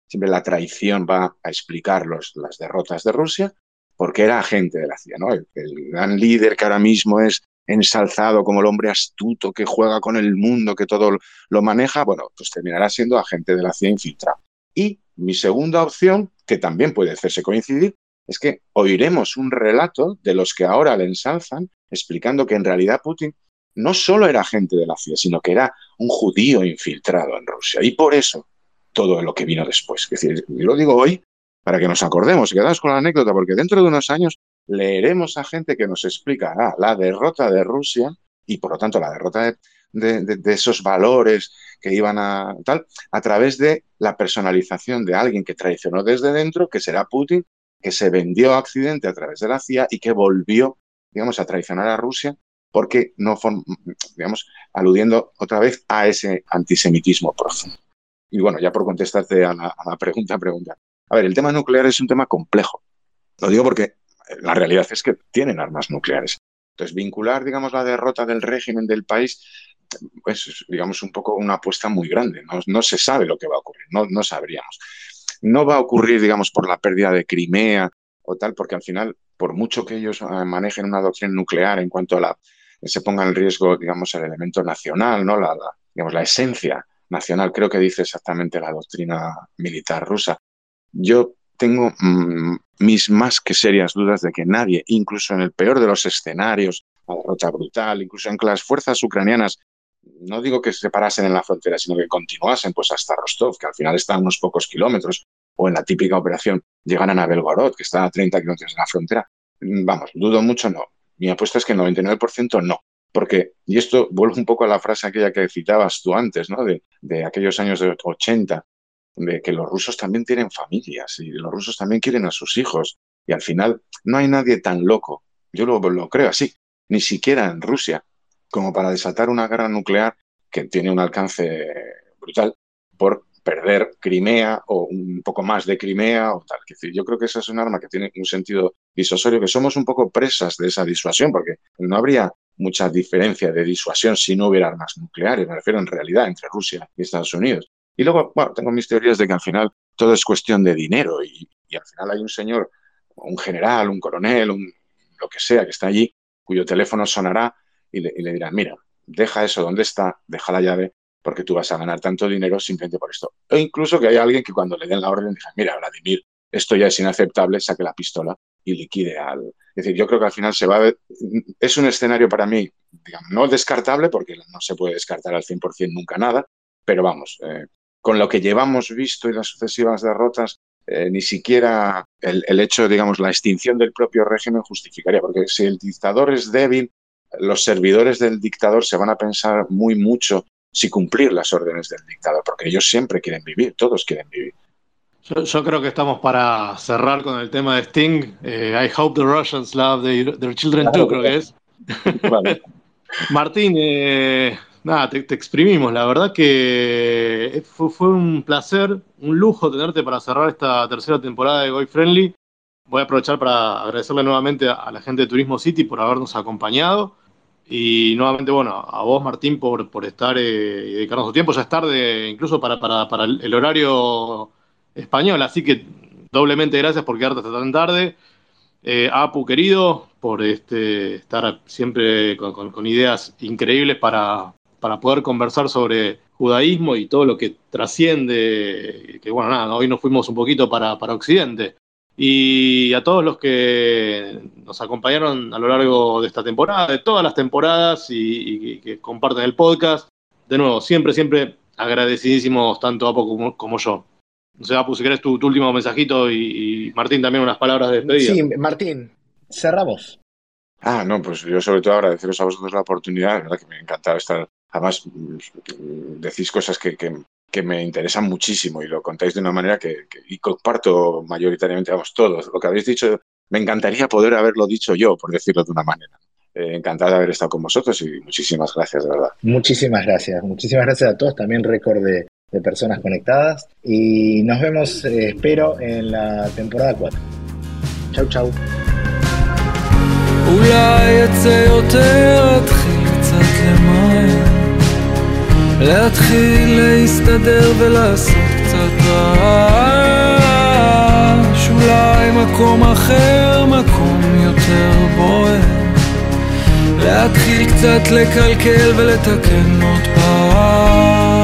siempre la traición va a explicar los, las derrotas de Rusia, porque era agente de la C I A, ¿no? El, el gran líder que ahora mismo es ensalzado como el hombre astuto que juega con el mundo, que todo lo maneja, bueno, pues terminará siendo agente de la C I A infiltrado. Y mi segunda opción, que también puede hacerse coincidir, es que oiremos un relato de los que ahora le ensalzan, explicando que en realidad Putin no solo era agente de la C I A, sino que era un judío infiltrado en Rusia. Y por eso todo lo que vino después. Es decir, yo lo digo hoy para que nos acordemos y quedamos con la anécdota, porque dentro de unos años leeremos a gente que nos explicará la derrota de Rusia y, por lo tanto, la derrota de, de, de, de esos valores que iban a tal, a través de la personalización de alguien que traicionó desde dentro, que será Putin, que se vendió a Occidente a través de la C I A y que volvió, digamos, a traicionar a Rusia porque no, digamos, aludiendo otra vez a ese antisemitismo profundo. Y bueno, ya por contestarte a la, a la pregunta, pregunta. A ver, el tema nuclear es un tema complejo. Lo digo porque la realidad es que tienen armas nucleares. Entonces, vincular, digamos, la derrota del régimen del país, pues, es, digamos, un poco una apuesta muy grande. No, no se sabe lo que va a ocurrir, no, no sabríamos. No va a ocurrir, digamos, por la pérdida de Crimea o tal, porque al final, por mucho que ellos manejen una doctrina nuclear en cuanto a la, se ponga en riesgo, digamos, el elemento nacional, ¿no? La, la, digamos, la esencia nacional, creo que dice exactamente la doctrina militar rusa. Yo tengo mmm, mis más que serias dudas de que nadie, incluso en el peor de los escenarios, la derrota brutal, incluso en que las fuerzas ucranianas, no digo que se parasen en la frontera, sino que continuasen pues hasta Rostov, que al final está a unos pocos kilómetros, o en la típica operación llegaran a Belgorod, que está a treinta kilómetros de la frontera. Vamos, dudo mucho, no. Mi apuesta es que el noventa y nueve por ciento no. Porque, y esto vuelve un poco a la frase aquella que citabas tú antes, ¿no? De, de aquellos años de ochenta, de que los rusos también tienen familias y los rusos también quieren a sus hijos. Y al final no hay nadie tan loco, yo lo, lo creo así, ni siquiera en Rusia, como para desatar una guerra nuclear que tiene un alcance brutal por perder Crimea o un poco más de Crimea o tal. Es decir, yo creo que esa es un arma que tiene un sentido disuasorio, que somos un poco presas de esa disuasión, porque no habría mucha diferencia de disuasión si no hubiera armas nucleares, me refiero en realidad entre Rusia y Estados Unidos. Y luego, bueno, tengo mis teorías de que al final todo es cuestión de dinero y, y al final hay un señor, un general, un coronel, un, lo que sea, que está allí, cuyo teléfono sonará y le, y le dirán, mira, deja eso donde está, deja la llave, porque tú vas a ganar tanto dinero simplemente por esto. O incluso que haya alguien que cuando le den la orden diga, mira, Vladimir, esto ya es inaceptable, saque la pistola y liquide al... Es decir, yo creo que al final se va a ver... Es un escenario para mí, digamos, no descartable, porque no se puede descartar al cien por ciento nunca nada, pero vamos, eh, con lo que llevamos visto y las sucesivas derrotas, eh, ni siquiera el, el hecho, digamos, la extinción del propio régimen justificaría, porque si el dictador es débil, los servidores del dictador se van a pensar muy mucho si cumplir las órdenes del dictador, porque ellos siempre quieren vivir, todos quieren vivir. Yo, yo creo que estamos para cerrar con el tema de Sting. Eh, I hope the Russians love their, their children claro, too, creo que es. Vale. Martín, eh, nada, te, te exprimimos. La verdad que fue, fue un placer, un lujo tenerte para cerrar esta tercera temporada de Goy Friendly. Voy a aprovechar para agradecerle nuevamente a, a la gente de Turismo City por habernos acompañado. Y nuevamente, bueno, a vos, Martín, por, por estar eh, y dedicarnos tu tiempo. Ya es tarde, incluso para, para, para el horario español, así que doblemente gracias por quedarte hasta tan tarde. Eh, Apu, querido, por este, estar siempre con, con, con ideas increíbles para, para poder conversar sobre judaísmo y todo lo que trasciende, que bueno, nada, hoy nos fuimos un poquito para, para Occidente. Y a todos los que nos acompañaron a lo largo de esta temporada, de todas las temporadas y, y que comparten el podcast, de nuevo, siempre, siempre agradecidísimos tanto Apu como, como yo. No sé, Apu, si querés tu, tu último mensajito y, y Martín también unas palabras de despedida. Sí, Martín, cerramos. Ah, no, pues yo sobre todo agradeceros a vosotros la oportunidad, la verdad que me ha encantado estar. Además, decís cosas que, que, que me interesan muchísimo y lo contáis de una manera que, que y comparto mayoritariamente, vamos, todos. Lo que habéis dicho, me encantaría poder haberlo dicho yo, por decirlo de una manera. Eh, encantado de haber estado con vosotros y muchísimas gracias, de verdad. Muchísimas gracias, muchísimas gracias a todos, también récord de, de personas conectadas y nos vemos, eh, espero, en la temporada cuatro. Chau, chau. אולי יצא יותר, להתחיל קצת למען, להתחיל להסתדר ולעשות קצת את רעש, אולי מקום אחר, מקום יותר בוער, להתחיל קצת לקלקל ולתקן עוד פעם.